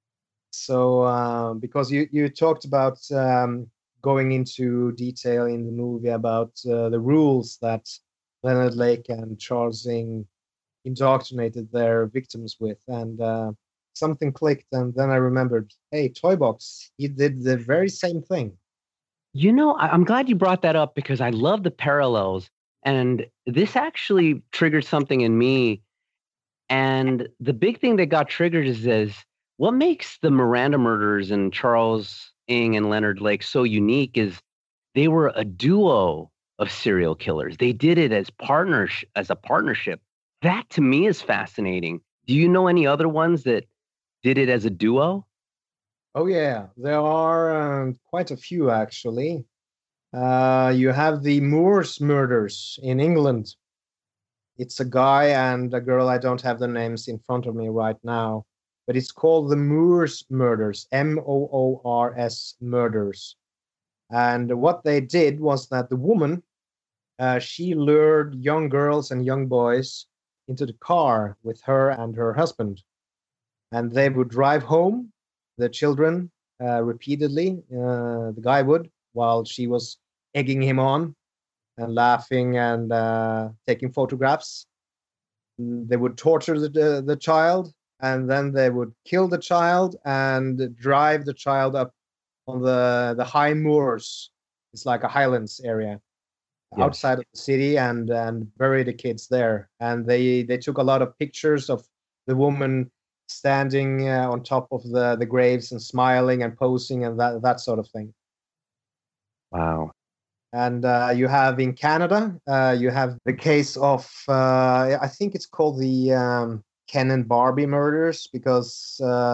So because you talked about going into detail in the movie about the rules that Leonard Lake and Charles Ng indoctrinated their victims with, and something clicked, and then I remembered, hey, Toy Box, he did the very same thing. You know, I'm glad you brought that up because I love the parallels, and this actually triggered something in me. And the big thing that got triggered is what makes the Miranda murders and Charles Ng and Leonard Lake so unique is they were a duo of serial killers. They did it as a partnership. That to me is fascinating. Do you know any other ones that did it as a duo? Oh yeah, there are quite a few actually. You have the Moors murders in England. It's a guy and a girl. I don't have the names in front of me right now, but it's called the Moors murders, Moors murders. And what they did was that the woman, she lured young girls and young boys into the car with her and her husband. And they would drive home, the children, repeatedly. The guy would, while she was egging him on and laughing and taking photographs. They would torture the child, and then they would kill the child and drive the child up on the high moors. It's like a highlands area outside of the city, and bury the kids there. And they took a lot of pictures of the woman standing on top of the graves and smiling and posing and that sort of thing. Wow. And you have in Canada, you have the case of, I think it's called the Ken and Barbie murders, because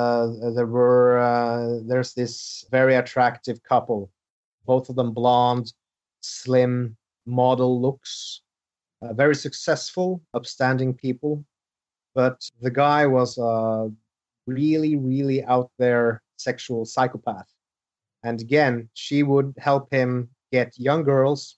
there's this very attractive couple, both of them blonde, slim, model looks, very successful, upstanding people. But the guy was a really, really out there sexual psychopath. And again, she would help him get young girls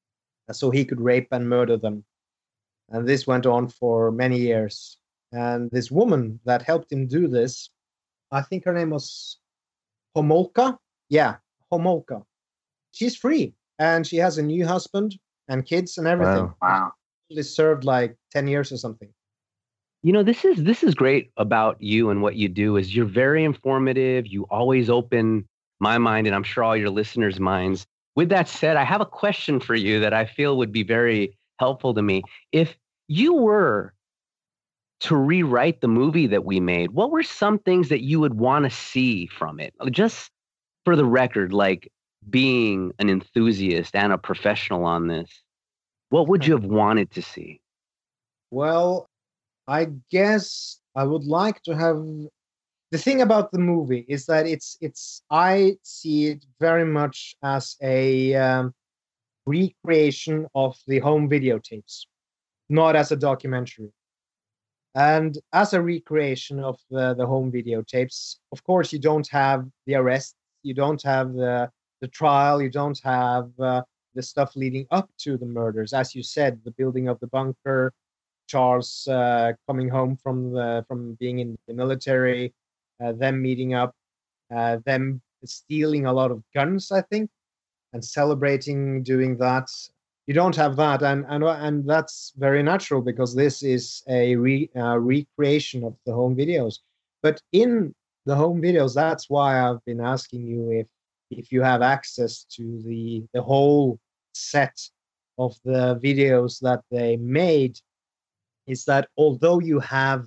so he could rape and murder them. And this went on for many years. And this woman that helped him do this, I think her name was Homolka. Yeah, Homolka. She's free, and she has a new husband and kids and everything. Wow. She served like 10 years or something. You know, this is great about you and what you do is you're very informative. You always open my mind, and I'm sure all your listeners' minds. With that said, I have a question for you that I feel would be very helpful to me. If you were to rewrite the movie that we made, what were some things that you would want to see from it? Just for the record, like being an enthusiast and a professional on this, what would you have wanted to see? Well, I guess I would like to have... The thing about the movie is that I see it very much as a recreation of the home videotapes, not as a documentary. And as a recreation of the home videotapes, of course, you don't have the arrest, you don't have the trial, you don't have the stuff leading up to the murders. As you said, the building of the bunker, Charles coming home from being in the military, them meeting up, them stealing a lot of guns, I think, and celebrating doing that. You don't have that, and that's very natural because this is a recreation of the home videos. But in the home videos, that's why I've been asking you if you have access to the whole set of the videos that they made. Is that although you have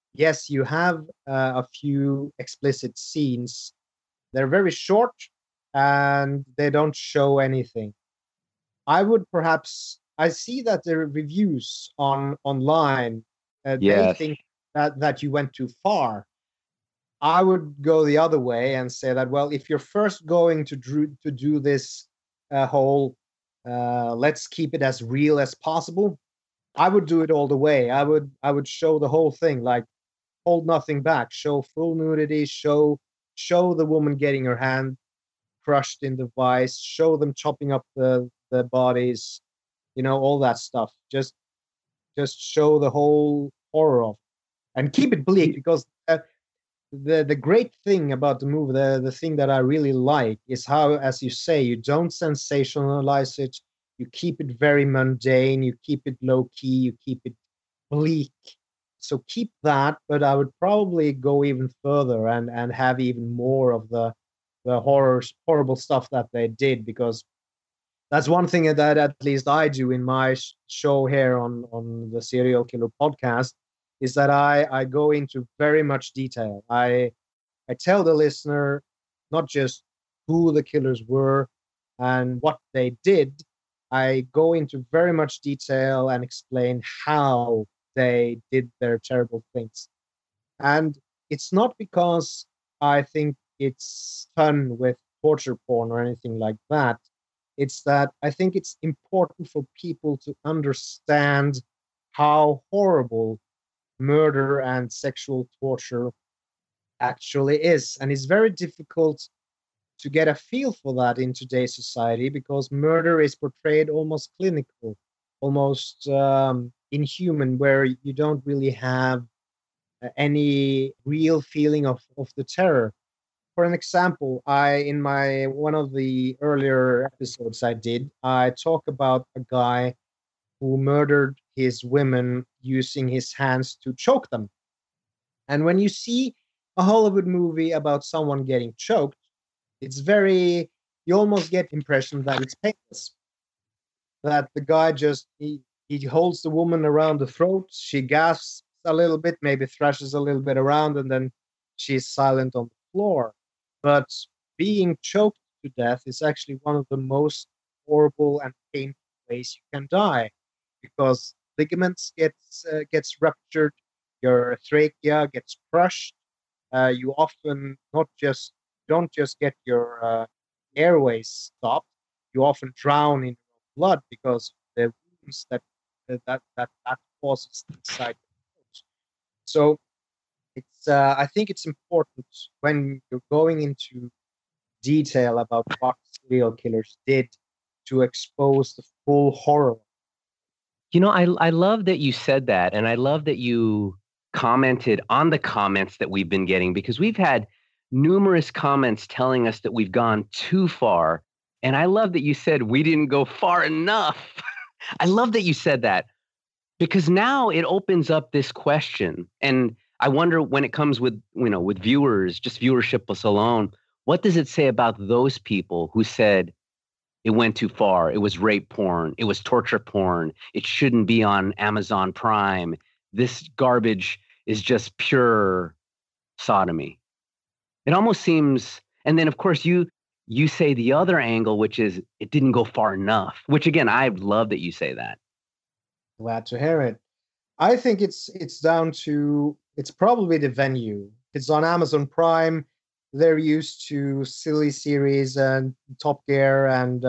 a few explicit scenes, they're very short and they don't show anything. I see that the reviews online, they think that you went too far. I would go the other way and say that, well, if you're first going to do this whole, let's keep it as real as possible, I would do it all the way. I would show the whole thing, like hold nothing back, show full nudity, show the woman getting her hand crushed in the vice, show them chopping up the bodies, all that stuff. Just show the whole horror of it. And keep it bleak, because the great thing about the movie, the thing that I really like, is how, as you say, you don't sensationalize it. You keep it very mundane. You keep it low key. You keep it bleak. So keep that, but I would probably go even further and have even more of the horrible stuff that they did, because that's one thing that at least I do in my show here on the Serial Killer podcast, is that I go into very much detail. I tell the listener not just who the killers were and what they did. I go into very much detail and explain how they did their terrible things. And it's not because I think it's fun with torture porn or anything like that. It's that I think it's important for people to understand how horrible murder and sexual torture actually is. And it's very difficult to get a feel for that in today's society because murder is portrayed almost clinical, almost inhuman, where you don't really have any real feeling of the terror. For an example, in my one of the earlier episodes I talk about a guy who murdered his women using his hands to choke them. And when you see a Hollywood movie about someone getting choked, you almost get the impression that it's painless. That the guy he holds the woman around the throat, she gasps a little bit, maybe thrashes a little bit around, and then she's silent on the floor. But being choked to death is actually one of the most horrible and painful ways you can die, because ligaments gets ruptured, your trachea gets crushed. You often don't just get your airways stopped. You often drown in blood because the wounds that causes inside the throat. So I think it's important when you're going into detail about what serial killers did to expose the full horror. I love that you said that, and I love that you commented on the comments that we've been getting, because we've had numerous comments telling us that we've gone too far. And I love that you said we didn't go far enough. I love that you said that, because now it opens up this question. And I wonder, when it comes with viewers, just viewership alone, what does it say about those people who said it went too far? It was rape porn. It was torture porn. It shouldn't be on Amazon Prime. This garbage is just pure sodomy. It almost seems, and then of course you say the other angle, which is it didn't go far enough, which again, I love that you say that. Glad to hear it. I think it's down to, it's probably the venue. It's on Amazon Prime. They're used to silly series and Top Gear and,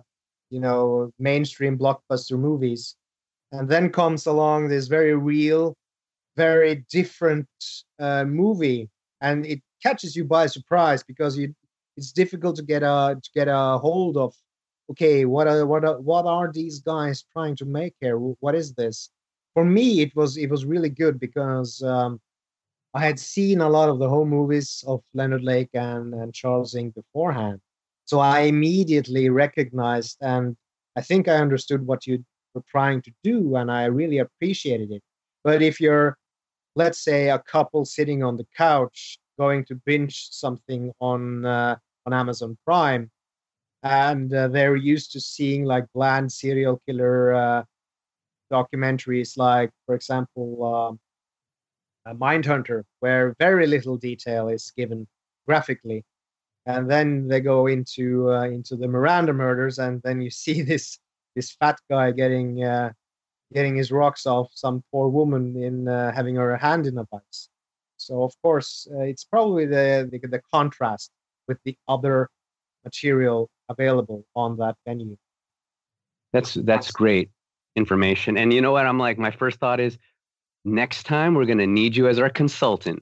mainstream blockbuster movies. And then comes along this very real, very different movie. And it catches you by surprise because it's difficult to get a hold of. Okay, what are these guys trying to make here? What is this? For me, it was really good because I had seen a lot of the home movies of Leonard Lake and Charles Ng beforehand, so I immediately recognized, and I think I understood what you were trying to do, and I really appreciated it. But if you're, let's say, a couple sitting on the couch going to binge something on Amazon Prime, and they're used to seeing like bland serial killer documentaries, like, for example, Mindhunter, where very little detail is given graphically, and then they go into the Miranda murders, and then you see this fat guy getting his rocks off some poor woman in having her hand in a vice. So of course, it's probably the contrast with the other material available on that venue. That's great information. And you know what? I'm like, my first thought is, next time we're going to need you as our consultant.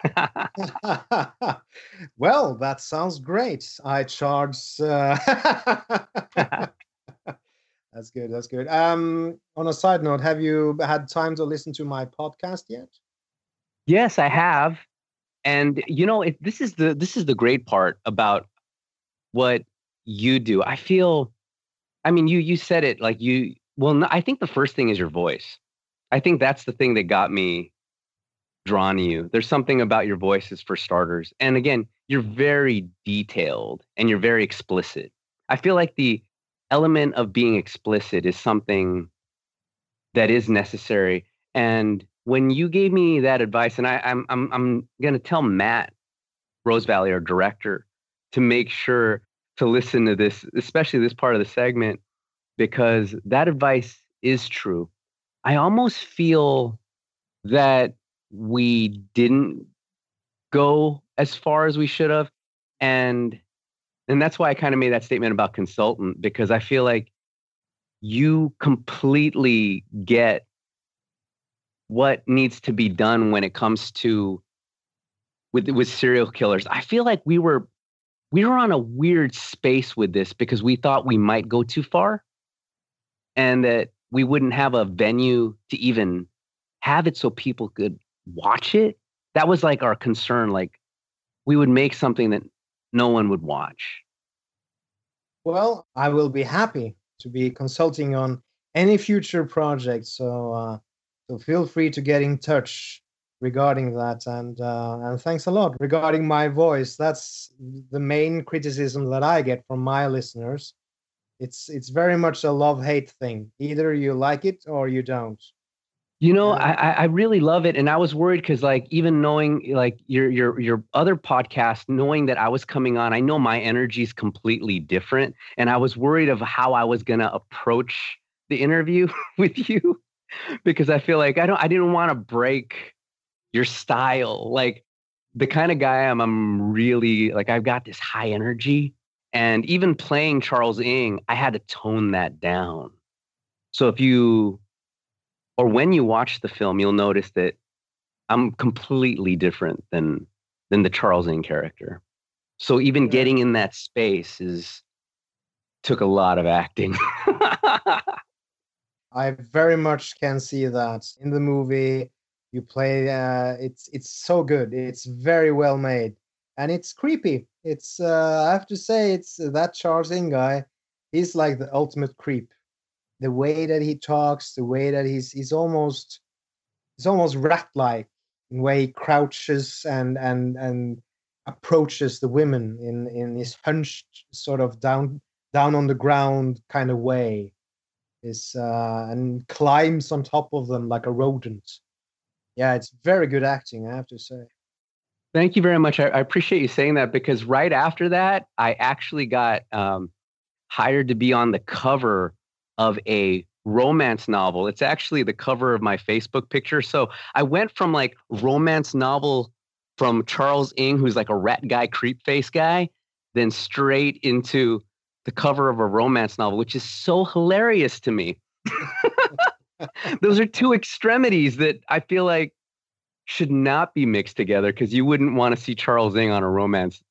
Well, that sounds great. I charge. That's good. That's good. On a side note, have you had time to listen to my podcast yet? Yes, I have. And this is the great part about what you do. I feel, I mean, you said it like I think the first thing is your voice. I think that's the thing that got me drawn to you. There's something about your voices, for starters. And again, you're very detailed and you're very explicit. I feel like the element of being explicit is something that is necessary. And when you gave me that advice, and I'm going to tell Matt Rosevalley, our director, to make sure to listen to this, especially this part of the segment, because that advice is true. I almost feel that we didn't go as far as we should have. And that's why I kind of made that statement about consultant, because I feel like you completely get what needs to be done when it comes to with serial killers. I feel like we were on a weird space with this because we thought we might go too far and that we wouldn't have a venue to even have it so people could watch it. That was like our concern. Like we would make something that no one would watch. Well, I will be happy to be consulting on any future projects. So feel free to get in touch regarding that. And thanks a lot. Regarding my voice, that's the main criticism that I get from my listeners. It's very much a love-hate thing. Either you like it or you don't. You know, I really love it. And I was worried because like even knowing like your other podcast, knowing that I was coming on, I know my energy is completely different. And I was worried of how I was going to approach the interview with you because I feel like I didn't want to break your style. Like the kind of guy I'm really like, I've got this high energy. And even playing Charles Ng, I had to tone that down. So when you watch the film, you'll notice that I'm completely different than the Charles Ng character. So even getting in that space took a lot of acting. I very much can see that in the movie. You play, it's so good. It's very well made. And it's creepy. It's I have to say, it's that Charles Ng guy. He's like the ultimate creep. The way that he talks, the way that he's almost rat-like in the way he crouches and approaches the women in his hunched sort of down on the ground kind of way. And climbs on top of them like a rodent. Yeah, it's very good acting, I have to say. Thank you very much. I appreciate you saying that because right after that, I actually got hired to be on the cover of a romance novel. It's actually the cover of my Facebook picture. So I went from like romance novel from Charles Ng, who's like a rat guy, creep face guy, then straight into the cover of a romance novel, which is so hilarious to me. Those are two extremities that I feel like should not be mixed together because you wouldn't want to see Charles Ng on a romance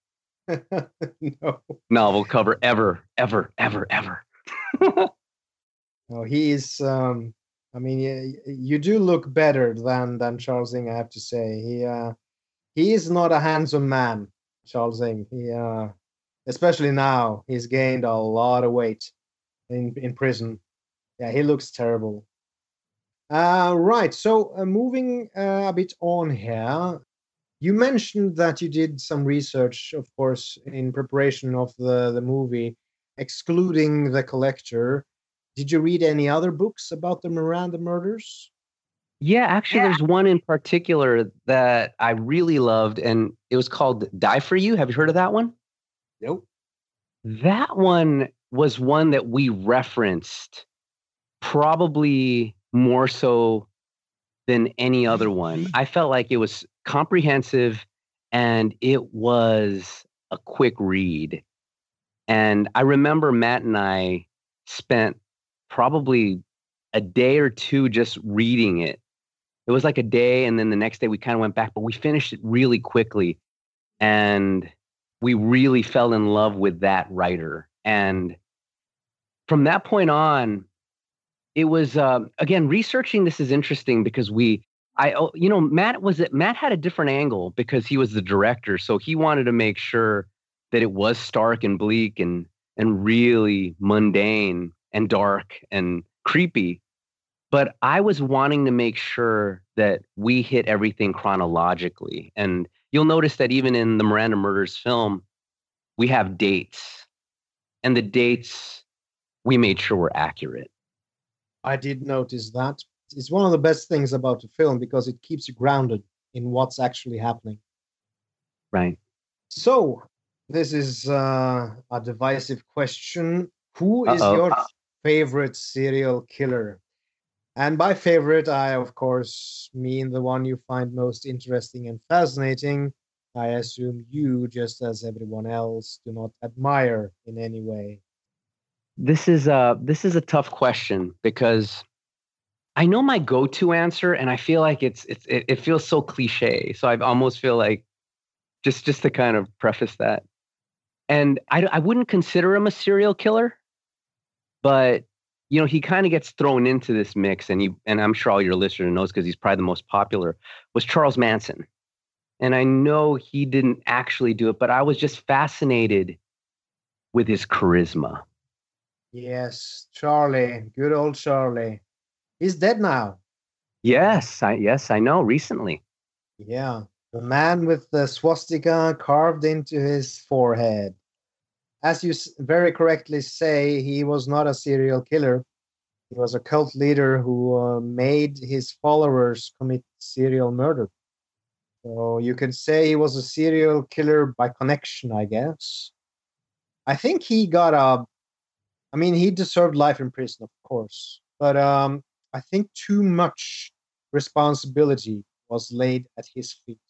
novel cover ever, ever, ever, ever. No, he is. I mean, you do look better than Charles Ng, I have to say. He is not a handsome man, Charles Ng. He, especially now, he's gained a lot of weight in prison. Yeah, he looks terrible. Right. So moving a bit on here, you mentioned that you did some research, of course, in preparation of the movie, excluding The Collector. Did you read any other books about the Miranda murders? Yeah, actually, there's one in particular that I really loved, and it was called Die For You. Have you heard of that one? Nope. That one was one that we referenced probably more so than any other one. I felt like it was comprehensive and it was a quick read. And I remember Matt and I spent probably a day or two just reading it. It was like a day, and then the next day we kind of went back, but we finished it really quickly. And we really fell in love with that writer. And from that point on, it was, again, researching this is interesting because Matt had a different angle because he was the director. So he wanted to make sure that it was stark and bleak and really mundane and dark and creepy. But I was wanting to make sure that we hit everything chronologically. And you'll notice that even in the Miranda Murders film, we have dates. And the dates, we made sure were accurate. I did notice that. It's one of the best things about the film because it keeps you grounded in what's actually happening. Right. So, this is a divisive question. Who is your favorite serial killer? And by favorite, I, of course, mean the one you find most interesting and fascinating. I assume you, just as everyone else, do not admire in any way. This is a tough question because I know my go-to answer, and I feel like it feels so cliche. So I almost feel like just to kind of preface that, and I wouldn't consider him a serial killer, but he kind of gets thrown into this mix, and I'm sure all your listeners knows because he's probably the most popular, was Charles Manson. And I know he didn't actually do it, but I was just fascinated with his charisma. Yes, Charlie, good old Charlie. He's dead now. Yes, I know, recently. Yeah, the man with the swastika carved into his forehead. As you very correctly say, he was not a serial killer. He was a cult leader who made his followers commit serial murder. So you could say he was a serial killer by connection, I guess. I think he he deserved life in prison, of course. But I think too much responsibility was laid at his feet.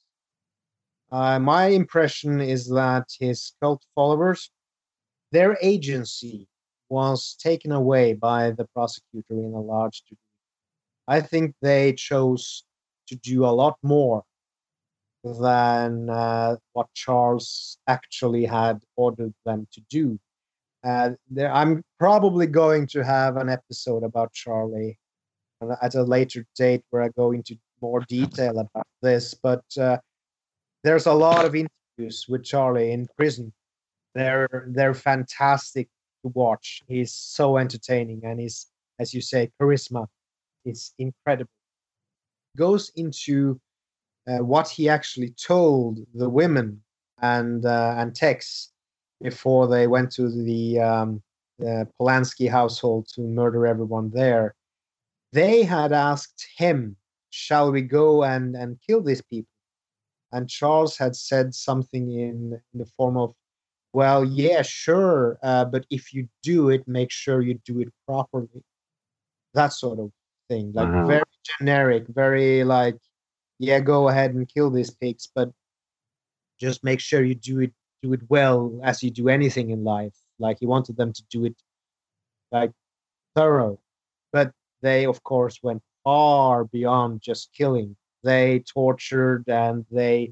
My impression is that his cult followers, their agency was taken away by the prosecutor in a large degree. I think they chose to do a lot more than what Charles actually had ordered them to do. I'm probably going to have an episode about Charlie at a later date where I go into more detail about this. But there's a lot of interviews with Charlie in prison. They're fantastic to watch. He's so entertaining, and his, as you say, charisma is incredible. Goes into what he actually told the women and Tex before they went to the Polanski household to murder everyone there. They had asked him, "Shall we go and kill these people?" And Charles had said something in the form of, "Well, yeah, sure, but if you do it, make sure you do it properly." That sort of thing, like very generic, very like, "Yeah, go ahead and kill these pigs, but just make sure you do it well, as you do anything in life." Like he wanted them to do it like thorough, but they, of course, went far beyond just killing. They tortured and they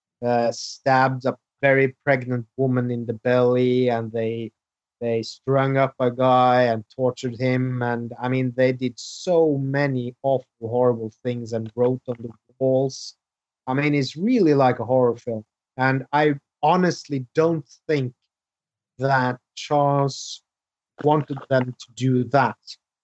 stabbed a very pregnant woman in the belly, and they strung up a guy and tortured him. And I mean, they did so many awful, horrible things and wrote on the walls. I mean, it's really like a horror film. And I honestly don't think that Charles wanted them to do that.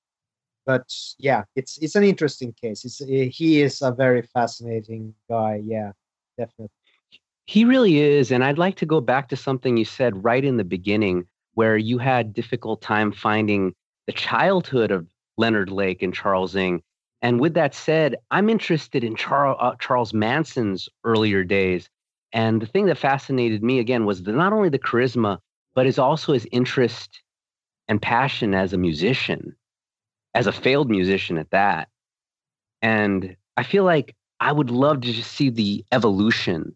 But yeah, it's an interesting case. He is a very fascinating guy. Yeah, definitely. He really is. And I'd like to go back to something you said right in the beginning, where you had difficult time finding the childhood of Leonard Lake and Charles Ng. And with that said, I'm interested in Charles Manson's earlier days. And the thing that fascinated me, again, was not only the charisma, but is also his interest and passion as a musician, as a failed musician at that. And I feel like I would love to just see the evolution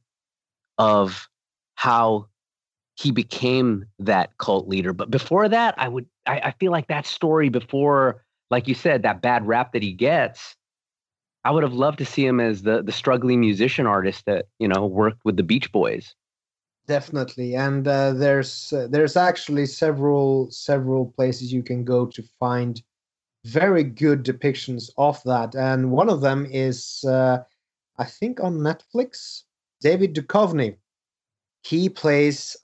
of how he became that cult leader. But before that, I feel like that story before, like you said, that bad rap that he gets, I would have loved to see him as the struggling musician artist that, worked with the Beach Boys. Definitely. And there's actually several places you can go to find very good depictions of that. And one of them is, I think, on Netflix. David Duchovny. He plays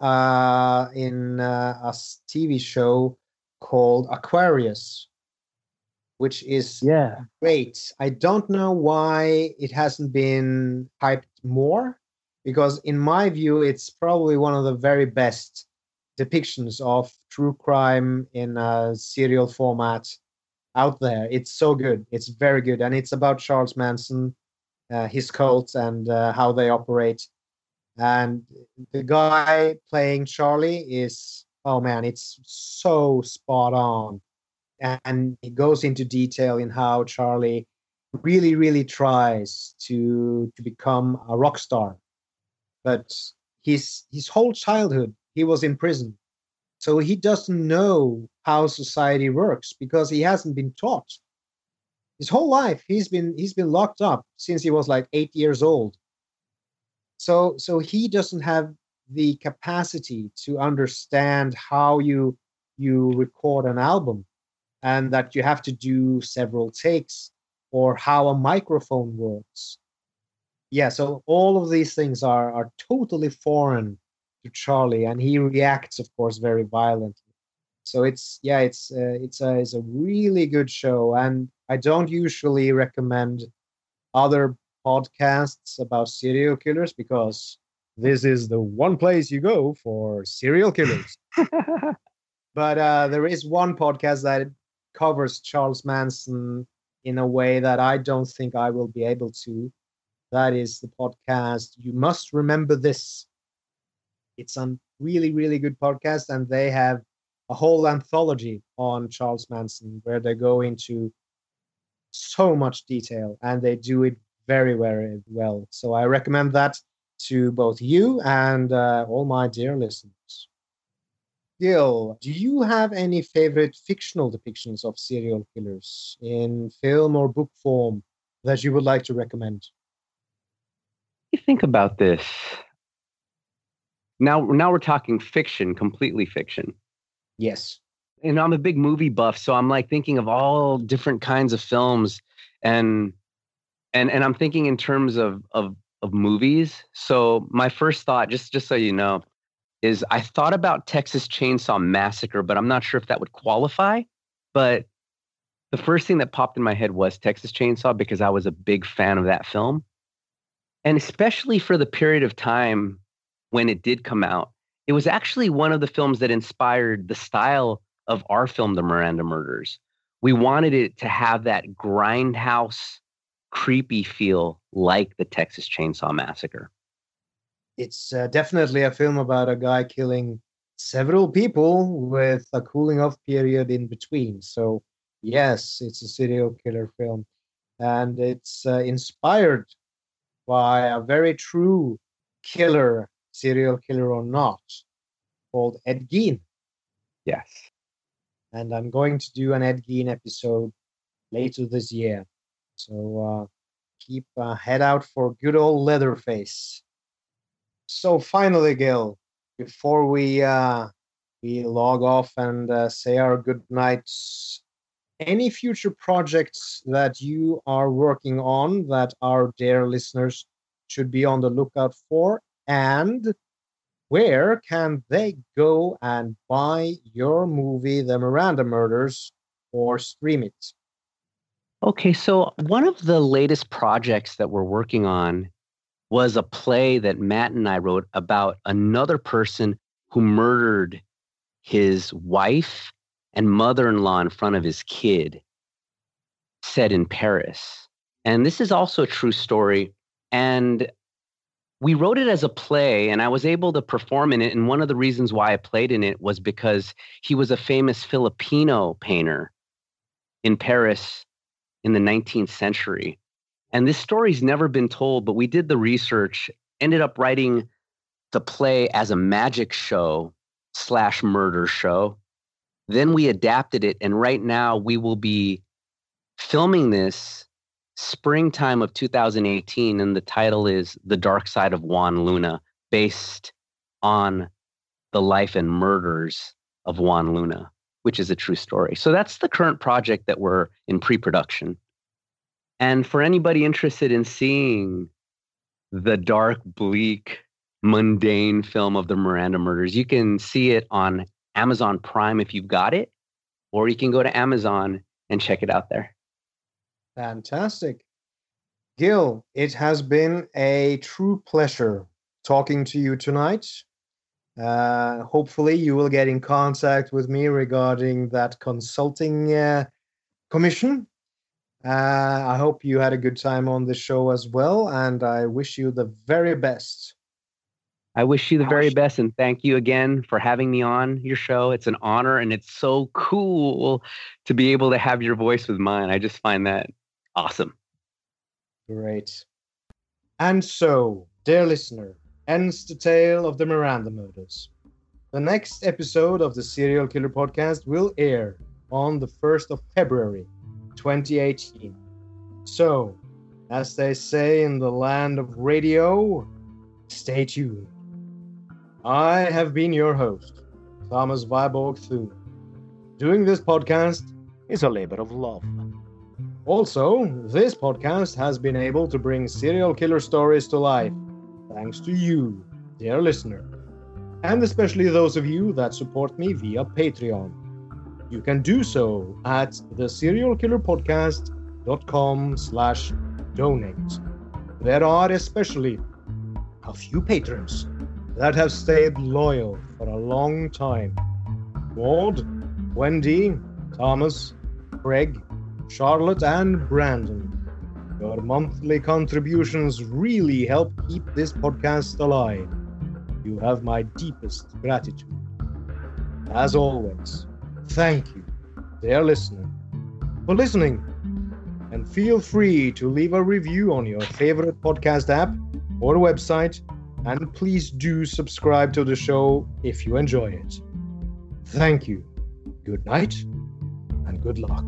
in a TV show called Aquarius, which is great. I don't know why it hasn't been hyped more, because in my view, it's probably one of the very best depictions of true crime in a serial format out there. It's so good. It's very good. And it's about Charles Manson, his cult, and how they operate. And the guy playing Charlie is, oh man, it's so spot on. And it goes into detail in how Charlie really, really tries to become a rock star. but his whole childhood he was in prison. So he doesn't know how society works because he hasn't been taught. His whole life he's been locked up since he was like 8 years old. So he doesn't have the capacity to understand how you record an album, and that you have to do several takes, or how a microphone works. Yeah, so all of these things are totally foreign to Charlie, and he reacts, of course, very violently. So it's a really good show, and I don't usually recommend other podcasts about serial killers because this is the one place you go for serial killers. But there is one podcast that covers Charles Manson in a way that I don't think I will be able to. That is the podcast You Must Remember This. It's a really, really good podcast, and they have a whole anthology on Charles Manson where they go into so much detail, and they do it very, very well. So I recommend that to both you and all my dear listeners. Gil, do you have any favorite fictional depictions of serial killers in film or book form that you would like to recommend? You think about this. Now we're talking fiction, completely fiction. Yes. And I'm a big movie buff, so I'm like thinking of all different kinds of films, and I'm thinking in terms of movies. So my first thought, just so you know, is I thought about Texas Chainsaw Massacre, but I'm not sure if that would qualify. But the first thing that popped in my head was Texas Chainsaw because I was a big fan of that film. And especially for the period of time when it did come out, it was actually one of the films that inspired the style of our film, The Miranda Murders. We wanted it to have that grindhouse, creepy feel like the Texas Chainsaw Massacre. It's definitely a film about a guy killing several people with a cooling off period in between. So yes, it's a serial killer film. And it's inspired by a very true killer, serial killer or not, called Ed Gein. Yes. And I'm going to do an Ed Gein episode later this year. So keep a head out for good old Leatherface. So finally, Gil, before we log off and say our good nights, any future projects that you are working on that our dear listeners should be on the lookout for, and where can they go and buy your movie, The Miranda Murders, or stream it? Okay, so one of the latest projects that we're working on was a play that Matt and I wrote about another person who murdered his wife and mother-in-law in front of his kid, set in Paris. And this is also a true story. And we wrote it as a play, and I was able to perform in it. And one of the reasons why I played in it was because he was a famous Filipino painter in Paris in the 19th century. And this story's never been told, but we did the research, ended up writing the play as a magic show / murder show. Then we adapted it, and right now we will be filming this springtime of 2018, and the title is The Dark Side of Juan Luna, based on the life and murders of Juan Luna, which is a true story. So that's the current project that we're in pre-production. And for anybody interested in seeing the dark, bleak, mundane film of the Miranda Murders, you can see it on Amazon Prime if you've got it, or you can go to Amazon and check it out there. Fantastic. Gil, it has been a true pleasure talking to you tonight. Hopefully you will get in contact with me regarding that consulting commission. I hope you had a good time on the show as well, and I wish you the very best. I wish you the very best, and thank you again for having me on your show. It's an honor, and it's so cool to be able to have your voice with mine. I just find that awesome. Great. And so, dear listener, ends the tale of the Miranda murders. The next episode of the Serial Killer Podcast will air on the 1st of February, 2018. So, as they say in the land of radio, stay tuned. I have been your host, Thomas Viborg Thune. Doing this podcast is a labor of love. Also, this podcast has been able to bring serial killer stories to life, thanks to you, dear listener, and especially those of you that support me via Patreon. You can do so at theserialkillerpodcast.com/donate. There are especially a few patrons that have stayed loyal for a long time. Maud, Wendy, Thomas, Craig, Charlotte, and Brandon. Your monthly contributions really help keep this podcast alive. You have my deepest gratitude. As always, thank you, dear listener, for listening. And feel free to leave a review on your favorite podcast app or website, and please do subscribe to the show if you enjoy it. Thank you. Good night and good luck.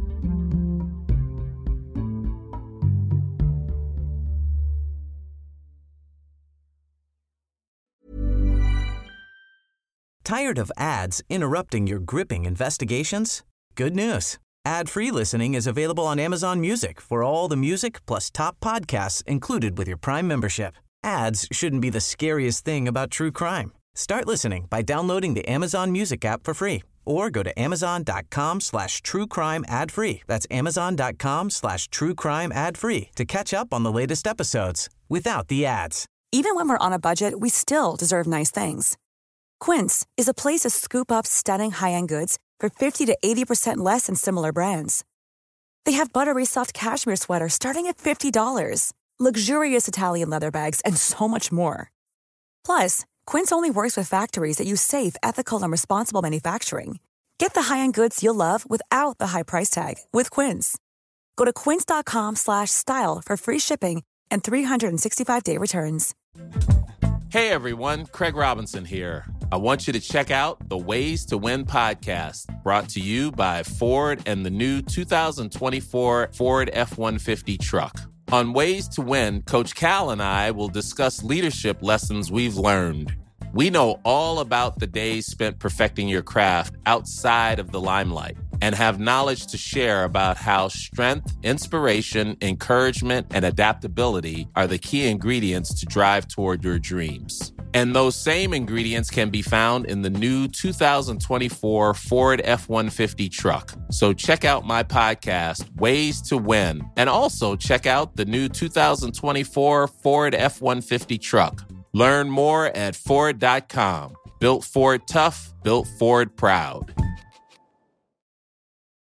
Tired of ads interrupting your gripping investigations? Good news. Ad-free listening is available on Amazon Music for all the music plus top podcasts included with your Prime membership. Ads shouldn't be the scariest thing about true crime. Start listening by downloading the Amazon Music app for free or go to amazon.com/truecrime ad-free. That's amazon.com/truecrime ad-free to catch up on the latest episodes without the ads. Even when we're on a budget, we still deserve nice things. Quince is a place to scoop up stunning high-end goods for 50 to 80% less than similar brands. They have buttery soft cashmere sweaters starting at $50, luxurious Italian leather bags, and so much more. Plus, Quince only works with factories that use safe, ethical, and responsible manufacturing. Get the high-end goods you'll love without the high price tag with Quince. Go to quince.com/style for free shipping and 365-day returns. Hey everyone, Craig Robinson here. I want you to check out the Ways to Win podcast, brought to you by Ford and the new 2024 Ford F-150 truck. On Ways to Win, Coach Cal and I will discuss leadership lessons we've learned. We know all about the days spent perfecting your craft outside of the limelight and have knowledge to share about how strength, inspiration, encouragement, and adaptability are the key ingredients to drive toward your dreams. And those same ingredients can be found in the new 2024 Ford F-150 truck. So check out my podcast, Ways to Win, and also check out the new 2024 Ford F-150 truck. Learn more at Ford.com. Built Ford tough, built Ford proud.